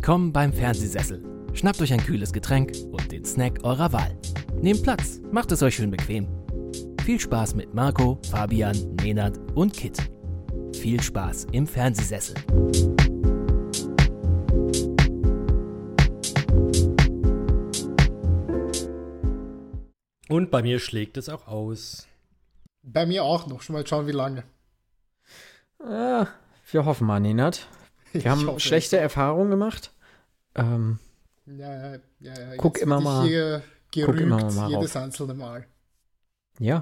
Willkommen beim Fernsehsessel. Schnappt euch ein kühles Getränk und den Snack eurer Wahl. Nehmt Platz, macht es euch schön bequem. Viel Spaß mit Marco, Fabian, Nenad und Kit. Viel Spaß im Fernsehsessel. Und bei mir schlägt es auch aus. Bei mir auch noch. Schon mal schauen, wie lange. Wir hoffen mal, Nenad. Wir haben schlechte Erfahrungen gemacht. Guck immer mal jedes rauf. einzelne Mal. Ja.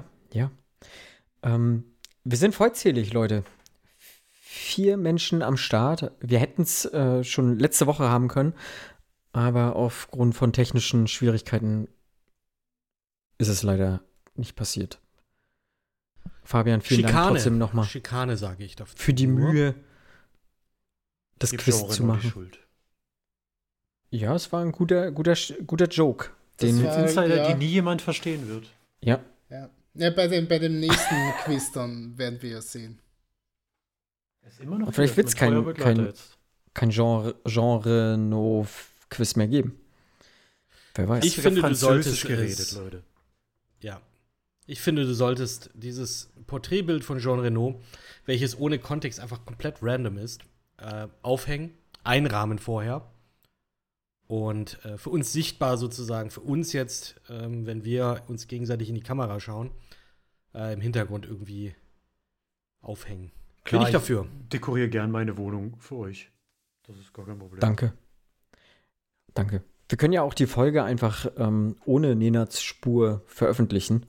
Wir sind vollzählig, Leute. 4 Menschen am Start. Wir hätten es schon letzte Woche haben können, aber aufgrund von technischen Schwierigkeiten ist es leider nicht passiert. Fabian, vielen Dank trotzdem nochmal. Schikane, sage ich dafür. Für die Mühe, das Quiz zu machen. Ja, es war ein guter Joke. Den war, Insider, die nie jemand verstehen wird. Ja. Ja, bei dem nächsten Quiz dann werden wir es sehen. Ist immer noch vielleicht wird es kein Genre-No-Quiz mehr geben. Wer weiß. Ich finde, du solltest geredet, Leute. Ja. Ich finde, du solltest dieses Porträtbild von Jean Reno, welches ohne Kontext einfach komplett random ist, aufhängen, einrahmen vorher und für uns sichtbar sozusagen, für uns jetzt, wenn wir uns gegenseitig in die Kamera schauen, im Hintergrund irgendwie aufhängen. Klar, Bin ich dafür. Ich dekoriere gern meine Wohnung für euch. Das ist gar kein Problem. Danke. Wir können ja auch die Folge einfach ohne Nenads Spur veröffentlichen.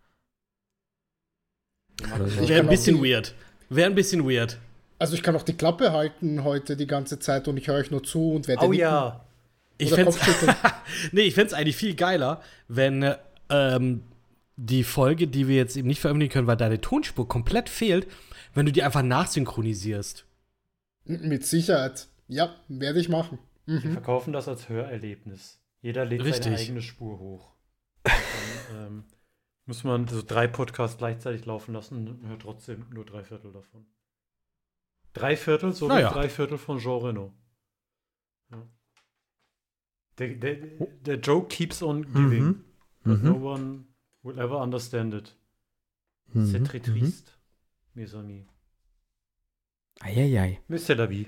Wäre ein bisschen weird. Also ich kann auch die Klappe halten heute die ganze Zeit und ich höre euch nur zu und werde nicken. Ja. Ich fände es eigentlich viel geiler, wenn die Folge, die wir jetzt eben nicht veröffentlichen können, weil deine Tonspur komplett fehlt, wenn du die einfach nachsynchronisierst. Mit Sicherheit. Ja, werde ich machen. Wir verkaufen das als Hörerlebnis. Jeder lädt seine eigene Spur hoch. Dann muss man so 3 Podcasts gleichzeitig laufen lassen und hört trotzdem nur 3/4 davon. 3/4, so wie 3/4 von Jean Reno. Ja. Der joke keeps on giving. But no one will ever understand it. C'est très triste, mes amis. Eieiei. Mais c'est la vie.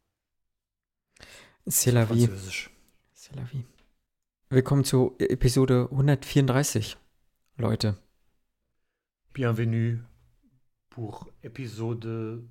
C'est la vie. Französisch. C'est la vie. Willkommen zu Episode 134, Leute. Bienvenue pour Episode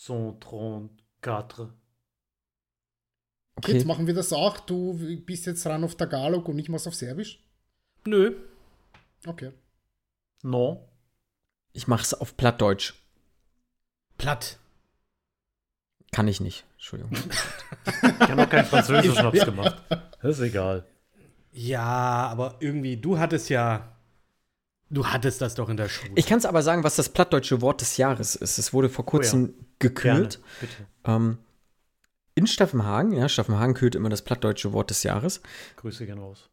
134. Okay. Jetzt machen wir das auch. Du bist jetzt ran auf Tagalog und ich mach's auf Serbisch? Nö. Okay. No. Ich mach's auf Plattdeutsch. Platt. Kann ich nicht. Entschuldigung. Ich habe noch keinen Französisch-Schnaps gemacht. Das ist egal. Ja, aber irgendwie, du hattest das doch in der Schule. Ich kann es aber sagen, was das plattdeutsche Wort des Jahres ist. Es wurde vor kurzem gekürt. Bitte. In Staffenhagen. Staffenhagen kürt immer das plattdeutsche Wort des Jahres. Grüße gehen raus.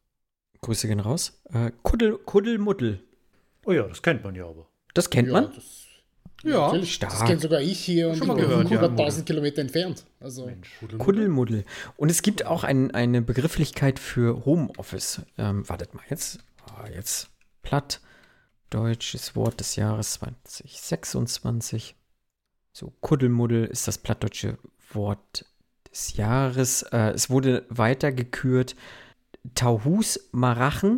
Kuddelmuddel. Oh ja, das kennt man ja aber. Das kennt man? Natürlich. Stark. Das kennt sogar ich hier und Schon mal gehört, 100.000 Kilometer entfernt. Also. Mensch. Kuddelmuddel. Und es gibt auch eine Begrifflichkeit für Homeoffice. Wartet mal, jetzt plattdeutsches Wort des Jahres 2026. So, Kuddelmuddel ist das plattdeutsche Wort des Jahres. Es wurde weiter gekürt. Tauhus Marachen.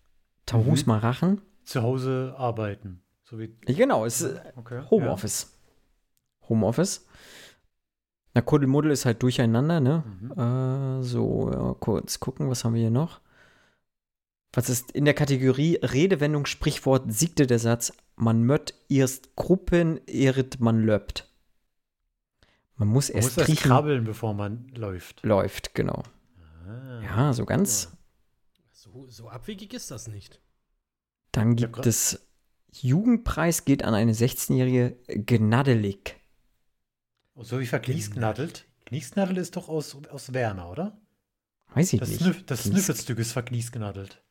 Zu Hause arbeiten. So wie Genau, es ist Homeoffice. Ja. Homeoffice. Na, Kuddelmuddel ist halt durcheinander, ne? Kurz gucken, was haben wir hier noch? Was ist in der Kategorie Redewendung, Sprichwort, siegte der Satz, man mött erst Gruppen, ehret man löppt. Man muss erst krabbeln, bevor man läuft. Läuft, genau. Ja, so ganz. So abwegig ist das nicht. Dann gibt es Jugendpreis geht an eine 16-jährige Gnadelig. So wie vergliesgnadelt. Gliesgnadelt ist doch aus Werner, oder? Weiß ich nicht. Das Sniffelstück ist vergliesgnadelt.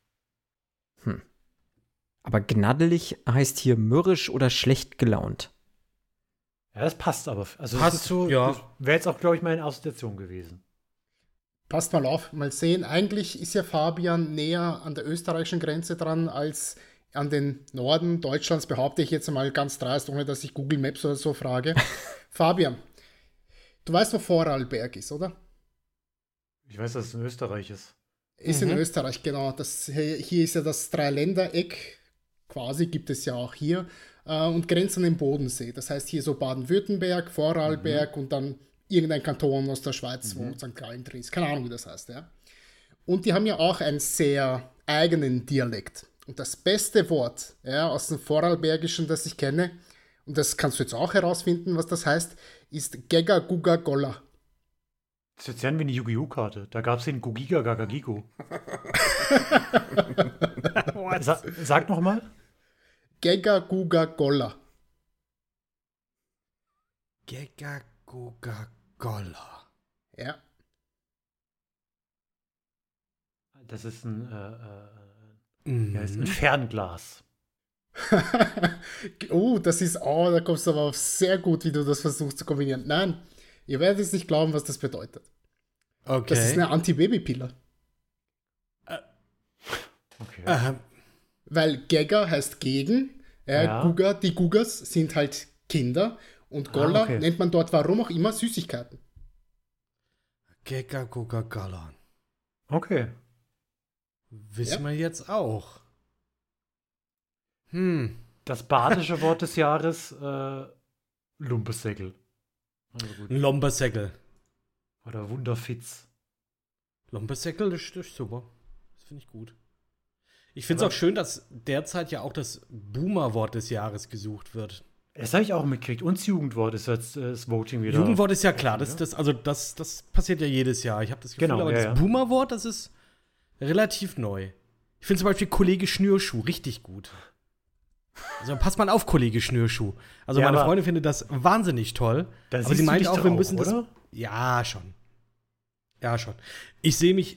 Aber gnadelig heißt hier mürrisch oder schlecht gelaunt. Ja, das passt aber. Also passt so, ja. Wäre jetzt auch, glaube ich, meine Assoziation gewesen. Passt mal auf, mal sehen. Eigentlich ist ja Fabian näher an der österreichischen Grenze dran als an den Norden Deutschlands, behaupte ich jetzt mal ganz dreist, ohne dass ich Google Maps oder so frage. Fabian, du weißt, wo Vorarlberg ist, oder? Ich weiß, dass es in Österreich ist. Ist in Österreich, genau. Hier ist ja das Dreiländereck, quasi gibt es ja auch hier, und grenzt an den Bodensee. Das heißt hier so Baden-Württemberg, Vorarlberg und dann irgendein Kanton aus der Schweiz, wo St. Gallen drin ist. Keine Ahnung, wie das heißt, ja. Und die haben ja auch einen sehr eigenen Dialekt. Und das beste Wort, ja, aus dem Vorarlbergischen, das ich kenne, und das kannst du jetzt auch herausfinden, was das heißt, ist Gega Guga Golla. Das ist jetzt wie eine Yu-Gi-Oh! Karte. Da gab es den Gugiga Gagagigo. Sag nochmal. Gega Guga Golla. Gega Guga Golla. Ja. Das ist ein Fernglas. Da kommst du aber auf sehr gut, wie du das versuchst zu kombinieren. Nein, ihr werdet es nicht glauben, was das bedeutet. Okay. Das ist eine Anti-Baby-Pille. Okay. Weil Gega heißt gegen, Guga, die Gugas sind halt Kinder und Golla nennt man dort warum auch immer Süßigkeiten. Gega Guga Golla. Okay. Wissen wir jetzt auch. Das badische Wort des Jahres, Lumpesegel. Also Lombersäckel. Oder Wunderfitz. Lombersäckel, das ist super. Das finde ich gut. Ich finde es auch schön, dass derzeit ja auch das Boomer-Wort des Jahres gesucht wird. Das habe ich auch mitgekriegt. Und das Jugendwort ist jetzt das Voting wieder. Jugendwort ist ja klar. Das passiert ja jedes Jahr. Ich habe das Gefühl, aber das Boomer-Wort, das ist relativ neu. Ich finde zum Beispiel Kollege Schnürschuh richtig gut. Also pass mal auf, Kollege Schnürschuh. Also meine Freundin findet das wahnsinnig toll. Aber sie meint auch, wir müssen das. Oder? Ja, schon. Ja, schon. Ich sehe mich.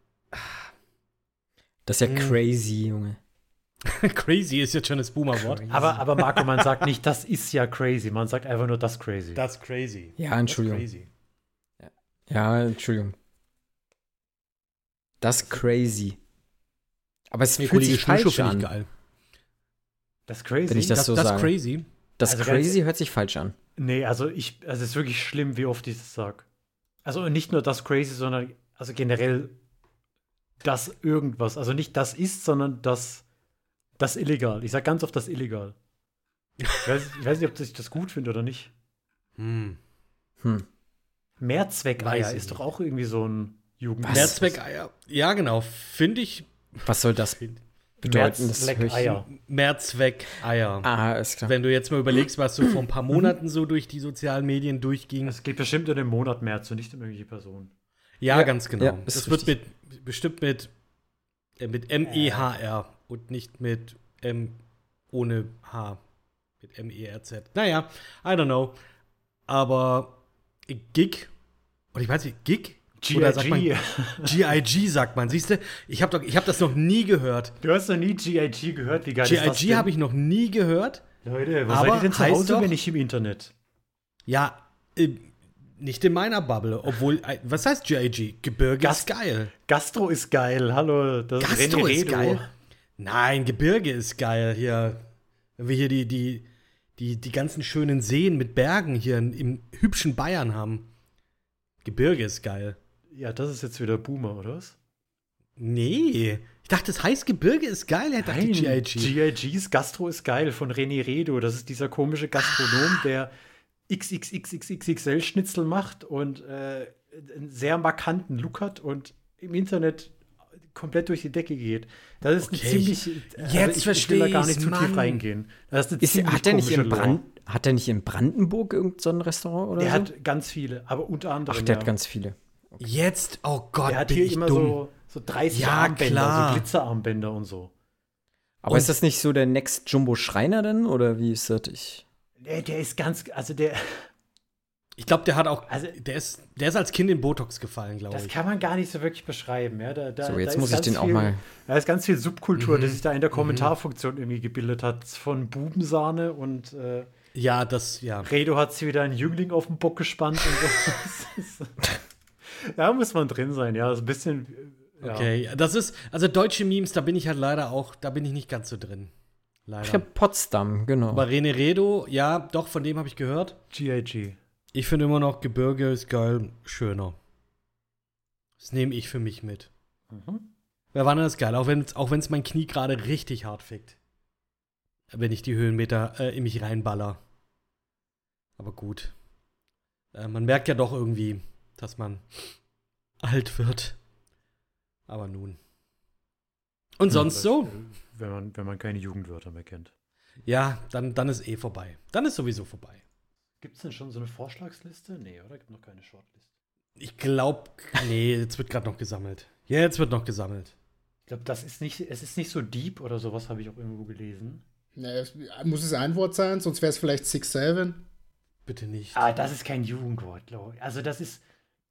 Das ist ja crazy, Junge. Crazy ist jetzt schon das Boomer-Wort. Aber Marco, man sagt nicht, das ist ja crazy. Man sagt einfach nur, das crazy. Das crazy. Ja, Entschuldigung. Das crazy. Ja, Entschuldigung. Das crazy. Aber es fühlt sich falsch an. Geil. Das crazy? Wenn ich das so sage. Das crazy? Das crazy hört sich falsch an. Nee, also es ist wirklich schlimm, wie oft ich das sage. Also nicht nur das crazy, sondern also generell das irgendwas. Also nicht das ist, sondern das illegal. Ich sage ganz oft das illegal. Ich weiß nicht, ob ich das gut finde oder nicht. Mehrzweckeier ist doch auch irgendwie so ein Jugend. Mehrzweckeier? Ja, genau. Finde ich. Was soll das bedeuten? Mehrzweckeier. Ah, ist klar. Wenn du jetzt mal überlegst, was so vor ein paar Monaten so durch die sozialen Medien durchging. Es geht bestimmt um den Monat März und nicht um irgendwelche Person. Ja, ganz genau. Ja, das wird bestimmt mit M-E-H-R und nicht mit M ohne H. Mit M-E-R-Z. Naja, I don't know. Aber Gig, oder ich weiß nicht, Gig? Oder sagt man G.I.G. sagt man. Siehst du, ich hab das noch nie gehört. Du hast noch nie G.I.G. gehört? Wie geil ist das denn? G.I.G. habe ich noch nie gehört. Leute, wo seid ihr denn zu Hause, wenn nicht im Internet? Ja, nicht in meiner Bubble. Obwohl, was heißt G.I.G.? Gebirge ist geil. Gastro ist geil. Hallo, das Gastro ist geil. Nein, Gebirge ist geil. Hier, wenn wir hier die ganzen schönen Seen mit Bergen hier im hübschen Bayern haben. Gebirge ist geil. Ja, das ist jetzt wieder Boomer, oder was? Nee. Ich dachte, das heißt Gebirge ist geil. Er dachte G.I.G. G.I.G.'s Gastro ist geil von René Redo. Das ist dieser komische Gastronom, der XXXXXL-Schnitzel macht und einen sehr markanten Look hat und im Internet komplett durch die Decke geht. Das ist ein ziemlich. Jetzt verstehe ich. will da gar nicht zu tief reingehen. Das ist eine hat er nicht in Brandenburg irgend so ein Restaurant oder der so? Der hat ganz viele, aber unter anderem. Ach, der hat ganz viele. Okay. Jetzt, oh Gott, der hat hier immer so 30 Armbänder, klar. so Glitzerarmbänder und so. Aber ist das nicht so der Next Jumbo Schreiner denn? Oder wie ist das? Der ist ganz, ich glaube, der hat auch, der ist als Kind in Botox gefallen, glaube ich. Das kann man gar nicht so wirklich beschreiben. Ja? So, jetzt muss ich den auch mal. Da ist ganz viel Subkultur, die sich da in der Kommentarfunktion irgendwie gebildet hat. Von Bubensahne und ja. Redo hat sich wieder einen Jüngling auf den Bock gespannt. Und so. Da muss man drin sein, ja. So ein bisschen. Ja. Okay, das ist, also deutsche Memes, da bin ich halt leider auch, da bin ich nicht ganz so drin. Leider. Ich hab Potsdam, genau. Aber René Redo, ja, doch, von dem habe ich gehört. G.I.G. Ich finde immer noch, Gebirge ist geil, schöner. Das nehme ich für mich mit. Wer war denn das geil? Auch wenn es mein Knie gerade richtig hart fickt. Wenn ich die Höhenmeter in mich reinballer. Aber gut. Man merkt ja doch irgendwie, dass man alt wird. Aber nun. Und sonst so? Wenn man keine Jugendwörter mehr kennt. Ja, dann ist vorbei. Dann ist sowieso vorbei. Gibt es denn schon so eine Vorschlagsliste? Nee, oder? Gibt noch keine Shortlist. Ich glaube, nee, jetzt wird gerade noch gesammelt. Jetzt wird noch gesammelt. Ich glaube, es ist nicht so deep oder sowas, habe ich auch irgendwo gelesen. Nee, muss es ein Wort sein, sonst wäre es vielleicht 6-7. Bitte nicht. Das ist kein Jugendwort, glaube ich. Also das ist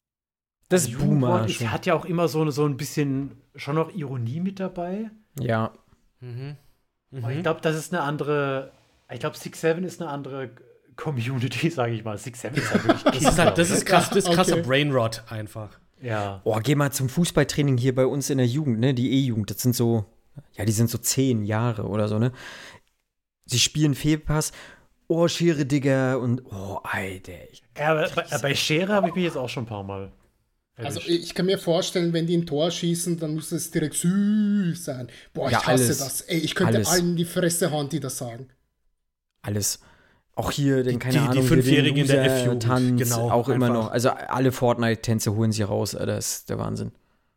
Boomer. Es hat ja auch immer so ein bisschen schon noch Ironie mit dabei. Ja. Aber ich glaube, das ist eine andere. Ich glaube, 6-7 ist eine andere Community, sage ich mal. 6-7 ist halt wirklich das ist krass, das ist krasser Okay. Brainrot einfach. Ja. Oh, geh mal zum Fußballtraining hier bei uns in der Jugend, ne? Die E-Jugend, das sind so, die sind so 10 Jahre oder so, ne? Sie spielen Fehlpass, oh, Schere, Digga, und oh, Alter. Ja, bei Schere habe ich mich jetzt auch schon ein paar Mal Also erwischt. ich kann mir vorstellen, wenn die ein Tor schießen, dann muss es direkt süß sein. Boah, ich Ja, hasse alles. das. Ey, ich könnte Alles. allen in die Fresse hauen, die das sagen. Alles. Auch hier, den, keine die Ahnung, hier den Fünfjährigen in der Loser- F-Jugend, Tanz, genau, auch immer einfach. noch. Also alle Fortnite-Tänze holen sie raus, Alter, das ist der Wahnsinn.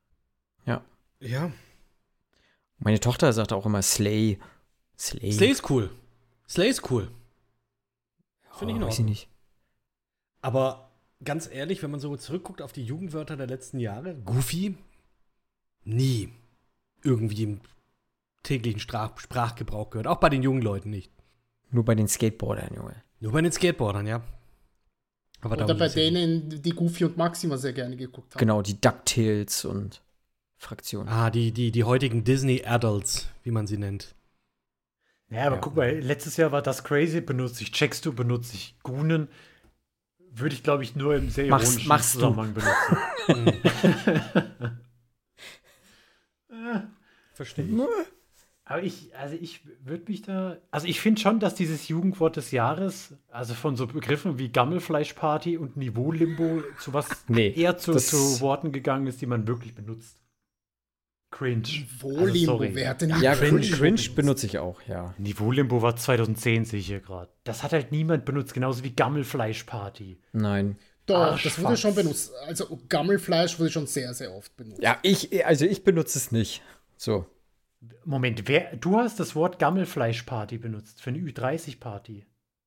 Ja. Meine Tochter sagt auch immer Slay. Slay. Slay ist cool. Slay ist cool. Finde ich in Weiß ich Ordnung. nicht. Aber ganz ehrlich, wenn man so zurückguckt auf die Jugendwörter der letzten Jahre, Goofy, nie irgendwie im täglichen Sprachgebrauch gehört. Auch bei den jungen Leuten nicht. Nur bei den Skateboardern, Junge. Nur bei den Skateboardern, ja. Aber Oder darum bei geht's ja nicht. denen, die Goofy und Maxima sehr gerne geguckt haben. Genau, die DuckTales und Fraktionen. Die heutigen Disney-Adults, wie man sie nennt. Ja, aber Ja. guck mal, letztes Jahr war das Crazy, benutze ich Checkstu, benutze ich Goonen. Würde ich, glaube ich, nur im sehr ironischen Machst du. Zusammenhang benutzen. Verstehe ich. Aber ich würde mich ich finde schon, dass dieses Jugendwort des Jahres, also von so Begriffen wie Gammelfleischparty und Niveau-Limbo zu was eher zu Worten gegangen ist, die man wirklich benutzt. Cringe. Wo-Limbo, sorry. wer hat denn Ja, Cringe Cringe benutze ich auch, ja. Niveau-Limbo war 2010, sehe ich hier gerade. Das hat halt niemand benutzt, genauso wie Gammelfleischparty. Nein. Doch, das wurde Arschfatz. schon benutzt. Also Gammelfleisch wurde schon sehr, sehr oft benutzt. Ja, ich benutze es nicht. So. Moment, du hast das Wort Gammelfleischparty benutzt für eine Ü30-Party.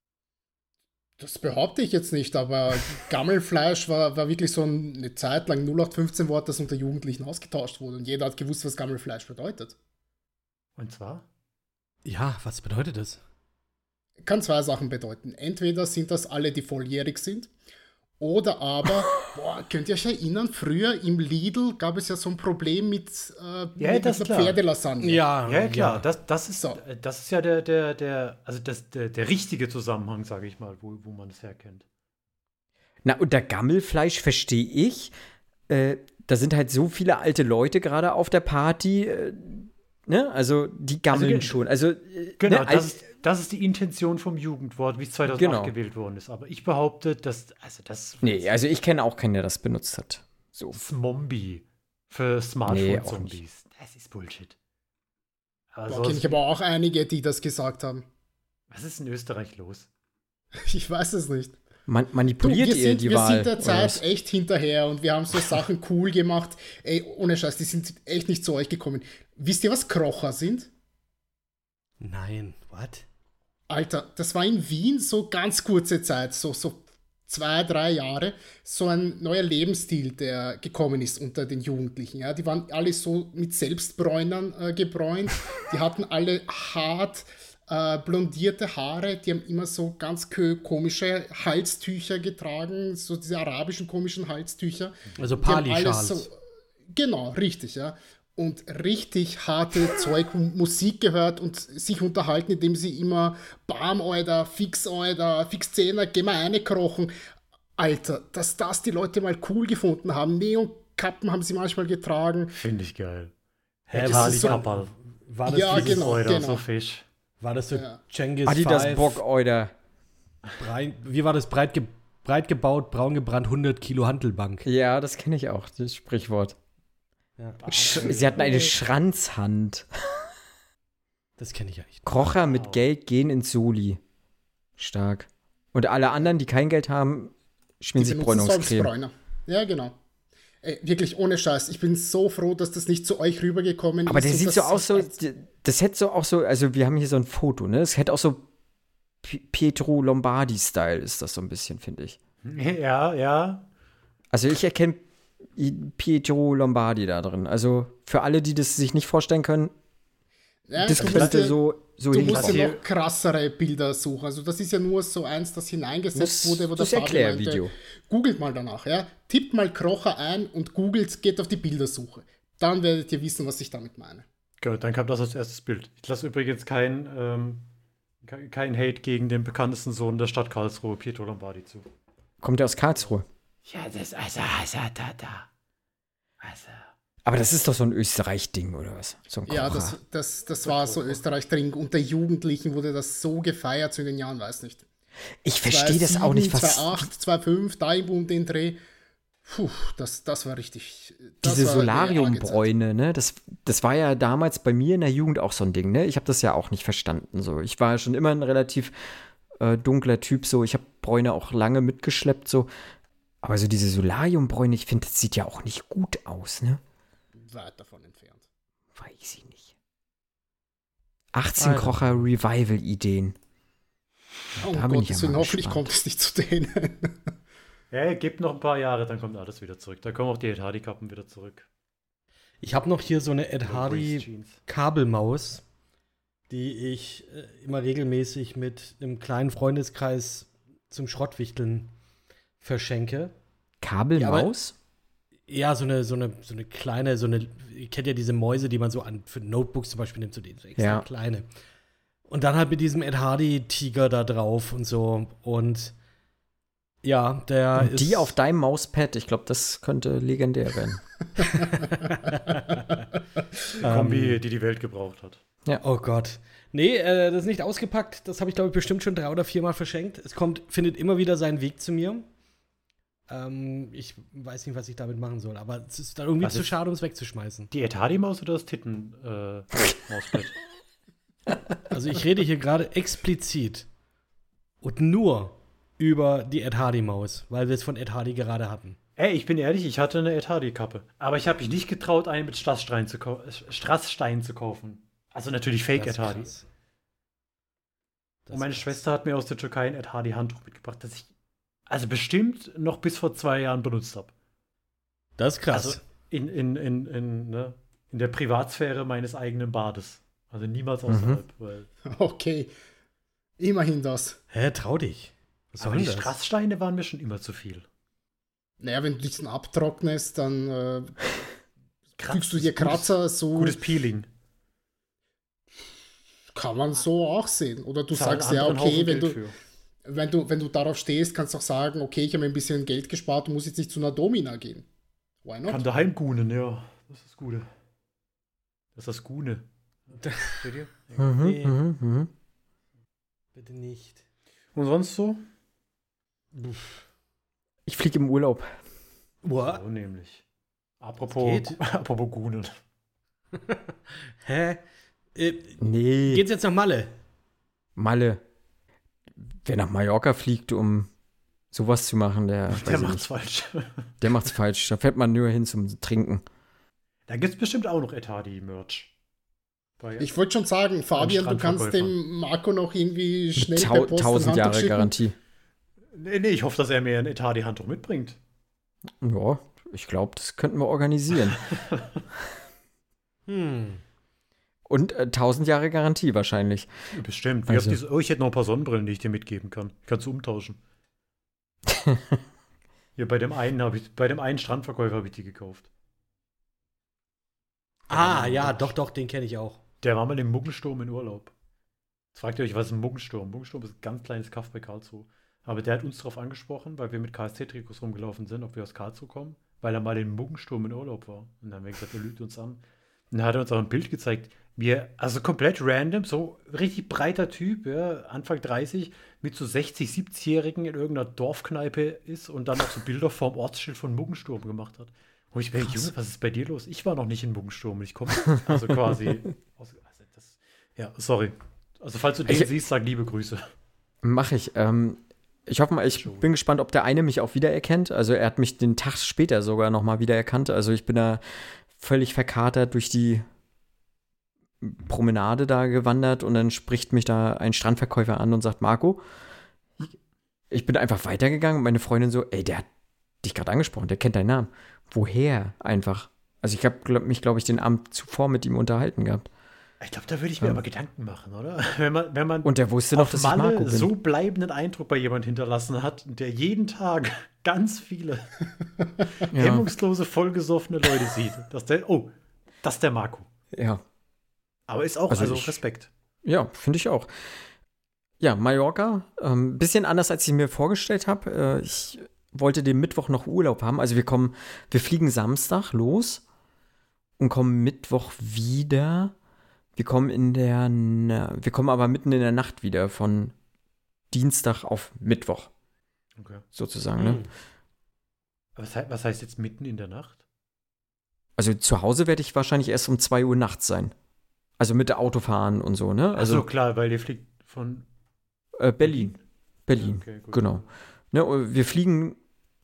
Das behaupte ich jetzt nicht, aber Gammelfleisch war wirklich so eine Zeit lang 0815-Wort, das unter Jugendlichen ausgetauscht wurde. Und jeder hat gewusst, was Gammelfleisch bedeutet. Und zwar? Ja, was bedeutet das? Kann zwei Sachen bedeuten. Entweder sind das alle, die volljährig sind, oder aber, könnt ihr euch erinnern, früher im Lidl gab es ja so ein Problem mit das einer ist klar. Pferdelasagne. Ja, klar. Das ist, So. das ist ja der richtige Zusammenhang, sage ich mal, wo man das herkennt. Na, unter Gammelfleisch verstehe ich. Da sind halt so viele alte Leute gerade auf der Party. Ne? Also, die gammeln schon. Also, Genau, ne? das ist die Intention vom Jugendwort, wie es 2008 Genau. gewählt worden ist. Aber ich behaupte, dass Nee, also ich kenne auch keinen, der das benutzt hat. So. Zombie für Nee, auch Smartphone-Zombies. Das ist Bullshit. Da kenne ich aber auch einige, die das gesagt haben. Was ist in Österreich los? Ich weiß es nicht. Manipuliert ihr die wir Wahl? sind der oder Zeit was? echt hinterher und wir haben so Sachen cool gemacht. Ey, ohne Scheiß, die sind echt nicht zu euch gekommen. Wisst ihr, was Krocher sind? Nein, what? Alter, das war in Wien so ganz kurze Zeit, so 2-3 Jahre, so ein neuer Lebensstil, der gekommen ist unter den Jugendlichen. Ja? Die waren alle so mit Selbstbräunern gebräunt. Die hatten alle hart blondierte Haare. Die haben immer so ganz komische Halstücher getragen, so diese arabischen komischen Halstücher. Also Die haben alles Pali-Schals. Genau, richtig, ja. Und richtig harte Zeug und Musik gehört und sich unterhalten, indem sie immer Bam, Alter, Fix 10er, geh mal eine krochen. Alter, dass das die Leute mal cool gefunden haben. Neonkappen haben sie manchmal getragen. Finde ich geil. War das ja, genau. so Fisch? War das so Cengiz Adidas 5? Bock, Euder. Wie war das? Breit gebaut, braun gebrannt, 100 Kilo Hantelbank. Ja, das kenne ich auch, das Sprichwort. Ja. Sie hatten eine Schranzhand. Das kenne ich ja nicht. Krocher mit Geld gehen ins Soli. Stark. Und alle anderen, die kein Geld haben, schmieren sich Bräunungscreme. Ja, genau. Ey, wirklich ohne Scheiß. Ich bin so froh, dass das nicht zu euch rübergekommen ist. Aber der sieht so aus, das hätte so auch so, also wir haben hier so ein Foto, ne? Es hätte auch so Pietro Lombardi-Style ist das so ein bisschen, finde ich. Ja. Also ich erkenne Pietro Lombardi da drin. Also für alle, die das sich nicht vorstellen können, ja, das könnte so du musst ja noch krassere Bilder suchen. Also das ist ja nur so eins, das hineingesetzt wurde, wo das Erklärvideo. Googelt mal danach, ja. Tippt mal Krocher ein und googelt, geht auf die Bildersuche. Dann werdet ihr wissen, was ich damit meine. Gut, dann kam das als erstes Bild. Ich lasse übrigens kein Hate gegen den bekanntesten Sohn der Stadt Karlsruhe, Pietro Lombardi, zu. Kommt er aus Karlsruhe? Ja, das also. Aber das ist doch so ein Österreich-Ding, oder was? So ein ja, das war so Österreich-Ding. Unter Jugendlichen wurde das so gefeiert zu den Jahren, weiß nicht. Ich verstehe das auch nicht. 2008, 2005, da um den Dreh. Puh, das war richtig. Diese Solariumbräune, ne? Das war ja damals bei mir in der Jugend auch so ein Ding, ne? Ich habe das ja auch nicht verstanden. So. Ich war schon immer ein relativ dunkler Typ, so. Ich habe Bräune auch lange mitgeschleppt, so. Aber so diese Solariumbräune, ich finde, das sieht ja auch nicht gut aus, ne? Weit davon entfernt. Weiß ich nicht. 18 Krocher Revival-Ideen. Oh Gott, deswegen hoffentlich kommt es nicht zu denen. Ja, gebt noch ein paar Jahre, dann kommt alles wieder zurück. Dann kommen auch die Ed Hardy-Kappen wieder zurück. Ich habe noch hier so eine Ed Hardy-Kabelmaus, die ich immer regelmäßig mit einem kleinen Freundeskreis zum Schrottwichteln verschenke. Kabelmaus? Ja, so eine kleine, ihr kennt ja diese Mäuse, die man so für Notebooks zum Beispiel nimmt, so extra kleine. Und dann halt mit diesem Ed Hardy-Tiger da drauf und so. Und ja, der ist. Die auf deinem Mauspad, ich glaube, das könnte legendär werden. Kombi, die Welt gebraucht hat. Ja. Oh Gott. Nee, das ist nicht ausgepackt. Das habe ich, glaube ich, bestimmt schon 3 oder 4 Mal verschenkt. Es findet immer wieder seinen Weg zu mir. Ich weiß nicht, was ich damit machen soll, aber es ist dann irgendwie zu schade, um es wegzuschmeißen. Die Ed Hardy-Maus oder das Titten-Mauspad? Also ich rede hier gerade explizit und nur über die Ed Hardy-Maus, weil wir es von Ed Hardy gerade hatten. Ey, ich bin ehrlich, ich hatte eine Ed Hardy-Kappe. Aber ich habe mich nicht getraut, einen mit Strassstein zu kaufen. Also natürlich Fake Ed Hardy. Und meine Schwester hat mir aus der Türkei ein Ed Hardy-Handtuch mitgebracht, das ich also bestimmt noch bis vor 2 Jahren benutzt habe. Das ist krass. Also in der Privatsphäre meines eigenen Bades. Also niemals außerhalb. Weil okay. Immerhin das. Hä, trau dich. Was aber die Strasssteine waren mir schon immer zu viel. Naja, wenn du dich dann abtrocknest, dann kriegst du dir Kratzer so. Gutes Peeling. Kann man so auch sehen. Oder du sagst ja, okay, wenn du darauf stehst, kannst du auch sagen, okay, ich habe mir ein bisschen Geld gespart und muss jetzt nicht zu einer Domina gehen. Why not? Kann daheim gunen, ja. Das ist das Gute. Das ist das Gune. Seht ihr? Nee. Bitte nicht. Und sonst so? Ich fliege im Urlaub. So nämlich. Apropos Gunen. Hä? Nee. Geht's jetzt nach Malle? Malle. Wer nach Mallorca fliegt, um sowas zu machen, der macht's falsch. Der macht's falsch. Da fährt man nur hin zum Trinken. Da gibt's bestimmt auch noch Ed Hardy-Merch. Ich wollte schon sagen, Fabian, du kannst dem Marco noch irgendwie schnell per Post 1000 Jahre schicken. Garantie. Nee, ich hoffe, dass er mir ein Ed Hardy-Handtuch mitbringt. Ja, ich glaube, das könnten wir organisieren. Und 1000 Jahre Garantie wahrscheinlich. Bestimmt. Ich hätte noch ein paar Sonnenbrillen, die ich dir mitgeben kann. Kannst du umtauschen. Hier bei dem einen Strandverkäufer habe ich die gekauft. Ja, doch, den kenne ich auch. Der war mal im Muggelsturm in Urlaub. Jetzt fragt ihr euch, was ist ein Muggelsturm? Muggelsturm ist ein ganz kleines Kaff bei Karlsruhe. Aber der hat uns darauf angesprochen, weil wir mit KSC-Trikots rumgelaufen sind, ob wir aus Karlsruhe kommen, weil er mal in Muggensturm in Urlaub war. Und dann haben wir gesagt, er lügt uns an. Und dann hat er uns auch ein Bild gezeigt, wie er, also komplett random, so richtig breiter Typ, ja, Anfang 30, mit so 60-, 70-Jährigen in irgendeiner Dorfkneipe ist und dann auch so Bilder vorm Ortsschild von Muggensturm gemacht hat. Und ich bin, Junge, was ist bei dir los? Ich war noch nicht in Muggensturm und ich komme also quasi sorry. Also falls du den siehst, sag liebe Grüße. Mach ich. Ich hoffe mal, ich bin gespannt, ob der eine mich auch wiedererkennt. Also er hat mich den Tag später sogar noch mal wiedererkannt. Also ich bin da völlig verkatert durch die Promenade da gewandert und dann spricht mich da ein Strandverkäufer an und sagt, Marco, ich bin einfach weitergegangen und meine Freundin so, ey, der hat dich gerade angesprochen, der kennt deinen Namen. Woher einfach? Also ich habe mich, glaube ich, den Abend zuvor mit ihm unterhalten gehabt. Ich glaube, da würde ich mir aber Gedanken machen, oder? Wenn man und der wusste noch, dass ich Marco bin. So bleibenden Eindruck bei jemand hinterlassen hat, der jeden Tag ganz viele hemmungslose, vollgesoffene Leute sieht. Das ist der Marco. Ja. Aber ist auch, also Respekt. Ja, finde ich auch. Ja, Mallorca, bisschen anders, als ich mir vorgestellt habe. Ich wollte den Mittwoch noch Urlaub haben. Also wir fliegen Samstag los und kommen Mittwoch wieder. Wir kommen aber mitten in der Nacht wieder, von Dienstag auf Mittwoch. Okay. Sozusagen, ne? Was heißt jetzt mitten in der Nacht? Also zu Hause werde ich wahrscheinlich erst um 2 Uhr nachts sein. Also mit der Autofahren und so, ne? Also klar, weil ihr fliegt von Berlin. Berlin, ja, okay, genau. Ne, wir fliegen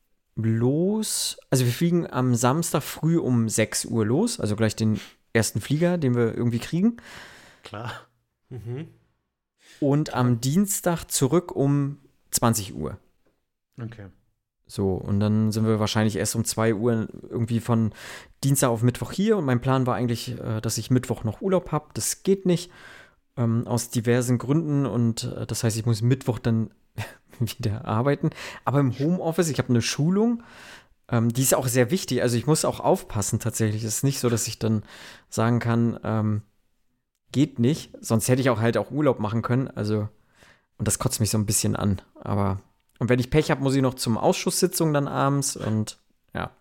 los, also wir fliegen am Samstag früh um 6 Uhr los, also gleich den ersten Flieger, den wir irgendwie kriegen. Klar. Mhm. Und am Dienstag zurück um 20 Uhr. Okay. So, und dann sind wir wahrscheinlich erst um 2 Uhr irgendwie von Dienstag auf Mittwoch hier. Und mein Plan war eigentlich, dass ich Mittwoch noch Urlaub habe. Das geht nicht, aus diversen Gründen. Und das heißt, ich muss Mittwoch dann wieder arbeiten. Aber im Homeoffice, ich habe eine Schulung, die ist auch sehr wichtig. Also ich muss auch aufpassen tatsächlich. Es ist nicht so, dass ich dann sagen kann, geht nicht. Sonst hätte ich auch Urlaub machen können. Also, und das kotzt mich so ein bisschen an. Und wenn ich Pech habe, muss ich noch zum Ausschusssitzung dann abends. Und ja.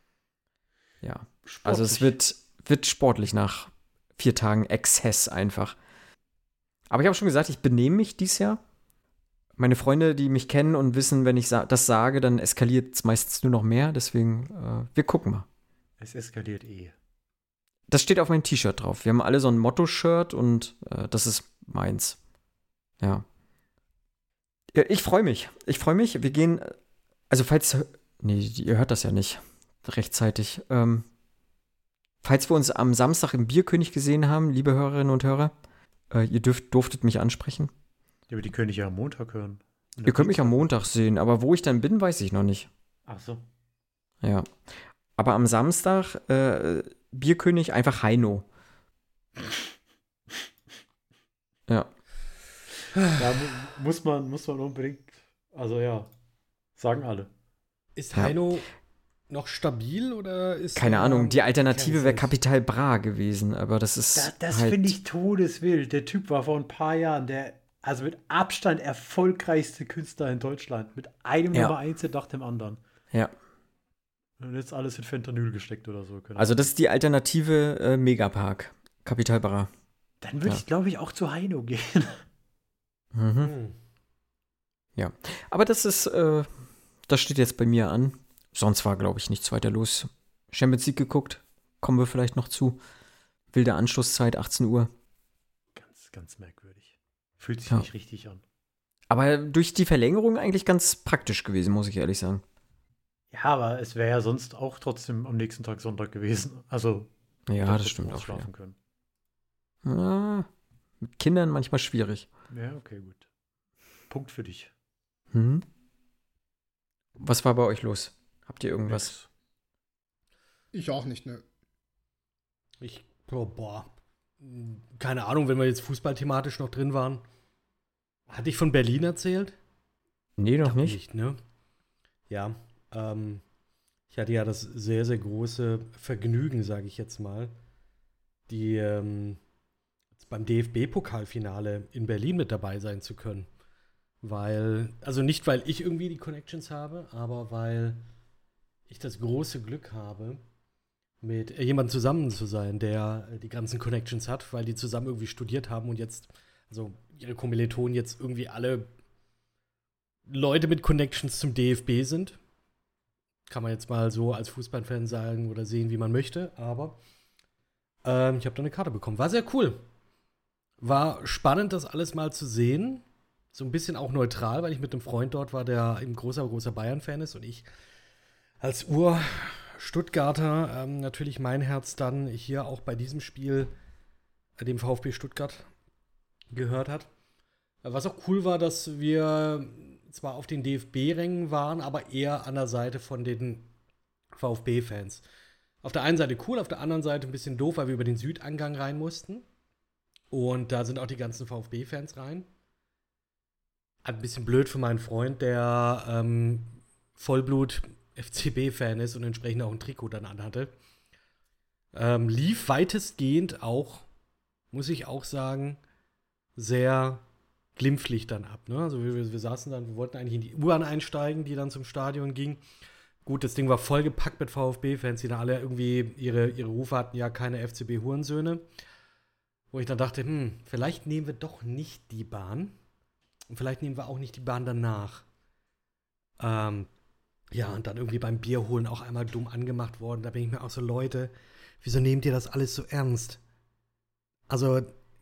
Sportlich. Also es wird sportlich nach 4 Tagen Exzess einfach. Aber ich habe schon gesagt, ich benehme mich dieses Jahr. Meine Freunde, die mich kennen und wissen, wenn ich das sage, dann eskaliert es meistens nur noch mehr. Deswegen, wir gucken mal. Es eskaliert eh. Das steht auf meinem T-Shirt drauf. Wir haben alle so ein Motto-Shirt und das ist meins. Ja. Ich freue mich. Wir gehen, also ihr hört das ja nicht rechtzeitig. Falls wir uns am Samstag im Bierkönig gesehen haben, liebe Hörerinnen und Hörer, ihr durftet mich ansprechen. Ja, aber die können ich ja am Montag hören. Ihr könnt mich am Montag sehen, aber wo ich dann bin, weiß ich noch nicht. Ach so. Ja. Aber am Samstag, Bierkönig, einfach Heino. Ja. Da muss man unbedingt, also ja, sagen alle. Ist Heino noch stabil oder ist keine Ahnung, die Alternative wäre Capital Bra gewesen, aber das ist Das finde ich todeswild. Der Typ war vor ein paar Jahren also mit Abstand erfolgreichste Künstler in Deutschland. Mit einem Nummer 1 nach dem anderen. Ja. Und jetzt alles in Fentanyl gesteckt oder so. Also das ist die Alternative Megapark. Capital Bra. Dann würde ich, glaube ich, auch zu Heino gehen. Mhm. Ja. Aber das steht jetzt bei mir an. Sonst war, glaube ich, nichts weiter los. Champions League geguckt. Kommen wir vielleicht noch zu. Wilde Anschlusszeit, 18 Uhr. Ganz, ganz merkwürdig. Fühlt sich nicht richtig an. Aber durch die Verlängerung eigentlich ganz praktisch gewesen, muss ich ehrlich sagen. Ja, aber es wäre ja sonst auch trotzdem am nächsten Tag Sonntag gewesen. Also, ja, das stimmt auch. Schlafen können. Ja, mit Kindern manchmal schwierig. Ja, okay, gut. Punkt für dich. Was war bei euch los? Habt ihr irgendwas? Ich auch nicht, ne. Keine Ahnung, wenn wir jetzt fußballthematisch noch drin waren. Hatte ich von Berlin erzählt? Nee, noch nicht. Ne? Ja, ich hatte ja das sehr, sehr große Vergnügen, sage ich jetzt mal, beim DFB-Pokalfinale in Berlin mit dabei sein zu können. Also nicht, weil ich irgendwie die Connections habe, aber weil ich das große Glück habe, mit jemandem zusammen zu sein, der die ganzen Connections hat, weil die zusammen irgendwie studiert haben und jetzt, also ihre Kommilitonen jetzt irgendwie alle Leute mit Connections zum DFB sind. Kann man jetzt mal so als Fußballfan sagen oder sehen, wie man möchte, aber ich habe da eine Karte bekommen. War sehr cool. War spannend, das alles mal zu sehen. So ein bisschen auch neutral, weil ich mit einem Freund dort war, der ein großer Bayern-Fan ist und ich als Ur-Stuttgarter natürlich mein Herz dann hier auch bei diesem Spiel dem VfB Stuttgart gehört hat. Was auch cool war, dass wir zwar auf den DFB-Rängen waren, aber eher an der Seite von den VfB-Fans. Auf der einen Seite cool, auf der anderen Seite ein bisschen doof, weil wir über den Südangang rein mussten. Und da sind auch die ganzen VfB-Fans rein. Ein bisschen blöd für meinen Freund, der Vollblut-FCB-Fan ist und entsprechend auch ein Trikot dann anhatte. Lief weitestgehend auch, muss ich auch sagen, sehr glimpflich dann ab. Ne? Also wir saßen dann, wir wollten eigentlich in die U-Bahn einsteigen, die dann zum Stadion ging. Gut, das Ding war vollgepackt mit VfB-Fans, die dann alle irgendwie ihre Rufe hatten, ja, keine FCB-Hurensöhne. Wo ich dann dachte, vielleicht nehmen wir doch nicht die Bahn. Und vielleicht nehmen wir auch nicht die Bahn danach. Ja, und dann irgendwie beim Bier holen auch einmal dumm angemacht worden. Da bin ich mir auch so, Leute, wieso nehmt ihr das alles so ernst? Also,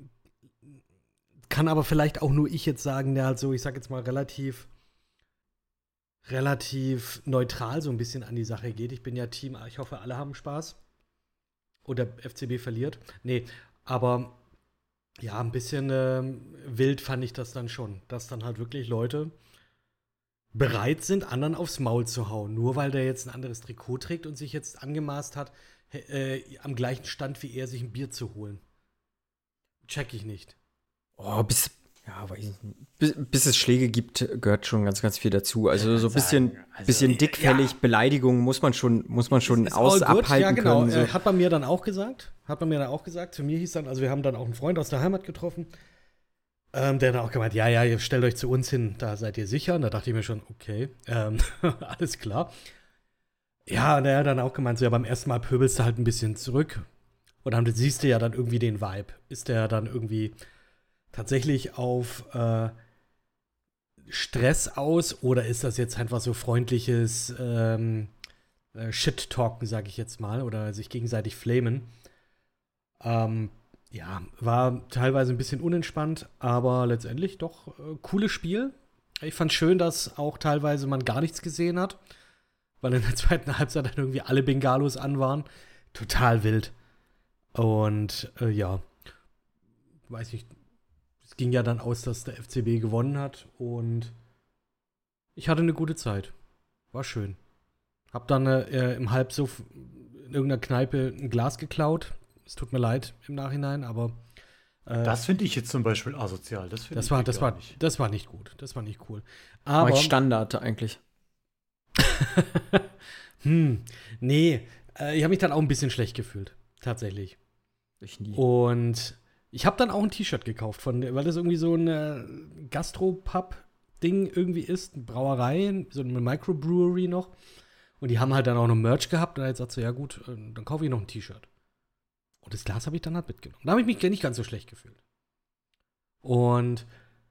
kann aber vielleicht auch nur ich jetzt sagen, der halt so, ich sag jetzt mal, relativ neutral so ein bisschen an die Sache geht. Ich bin ja Team, ich hoffe, alle haben Spaß. Oder FCB verliert. Nee, aber ja, ein bisschen wild fand ich das dann schon. Dass dann halt wirklich Leute bereit sind, anderen aufs Maul zu hauen. Nur weil der jetzt ein anderes Trikot trägt und sich jetzt angemaßt hat, am gleichen Stand wie er sich ein Bier zu holen. Check ich nicht. Oh, weiß ich nicht. Bis es Schläge gibt, gehört schon ganz, ganz viel dazu. Also so ein bisschen dickfällig, Beleidigung muss man schon abhalten ja, genau. können. So. Hat man mir dann auch gesagt. Zu mir hieß dann, also wir haben dann auch einen Freund aus der Heimat getroffen, der dann auch gemeint, ja, ihr stellt euch zu uns hin, da seid ihr sicher. Und da dachte ich mir schon, okay, alles klar. Ja, und er hat dann auch gemeint, so ja, beim ersten Mal pöbelst du halt ein bisschen zurück. Und dann siehst du ja dann irgendwie den Vibe. Ist der dann irgendwie tatsächlich auf Stress aus oder ist das jetzt einfach so freundliches Shit-Talken, sag ich jetzt mal, oder sich gegenseitig flamen? Ja, war teilweise ein bisschen unentspannt, aber letztendlich doch cooles Spiel. Ich fand schön, dass auch teilweise man gar nichts gesehen hat, weil in der zweiten Halbzeit dann irgendwie alle Bengalos an waren. Total wild. Und ja, weiß nicht, es ging ja dann aus, dass der FCB gewonnen hat und ich hatte eine gute Zeit. War schön. Hab dann im Halbsuff in irgendeiner Kneipe ein Glas geklaut. Es tut mir leid im Nachhinein, aber das finde ich jetzt zum Beispiel asozial. Das war nicht gut. Das war nicht cool. Aber war Standard eigentlich. Nee, ich habe mich dann auch ein bisschen schlecht gefühlt. Tatsächlich. Ich nie. Und ich habe dann auch ein T-Shirt gekauft, weil das irgendwie so ein Gastropub-Ding irgendwie ist, eine Brauerei, so eine Microbrewery noch. Und die haben halt dann auch noch Merch gehabt. Und er hat gesagt so, ja gut, dann kaufe ich noch ein T-Shirt. Und das Glas habe ich dann halt mitgenommen. Da habe ich mich nicht ganz so schlecht gefühlt. Und,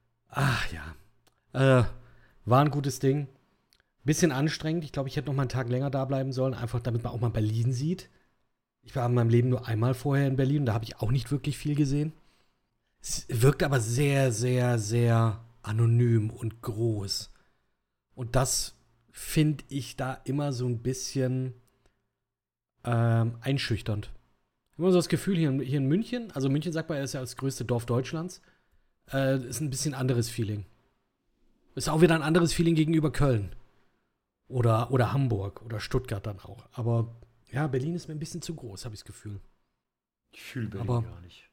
war ein gutes Ding. Bisschen anstrengend. Ich glaube, ich hätte noch mal einen Tag länger da bleiben sollen, einfach damit man auch mal Berlin sieht. Ich war in meinem Leben nur einmal vorher in Berlin, da habe ich auch nicht wirklich viel gesehen. Es wirkt aber sehr, sehr, sehr anonym und groß. Und das finde ich da immer so ein bisschen einschüchternd. Immer so das Gefühl, hier in München, also München sagt man, ist ja das größte Dorf Deutschlands, ist ein bisschen anderes Feeling. Ist auch wieder ein anderes Feeling gegenüber Köln. Oder Hamburg oder Stuttgart dann auch. Aber ja, Berlin ist mir ein bisschen zu groß, habe ich das Gefühl. Ich fühle Berlin gar nicht.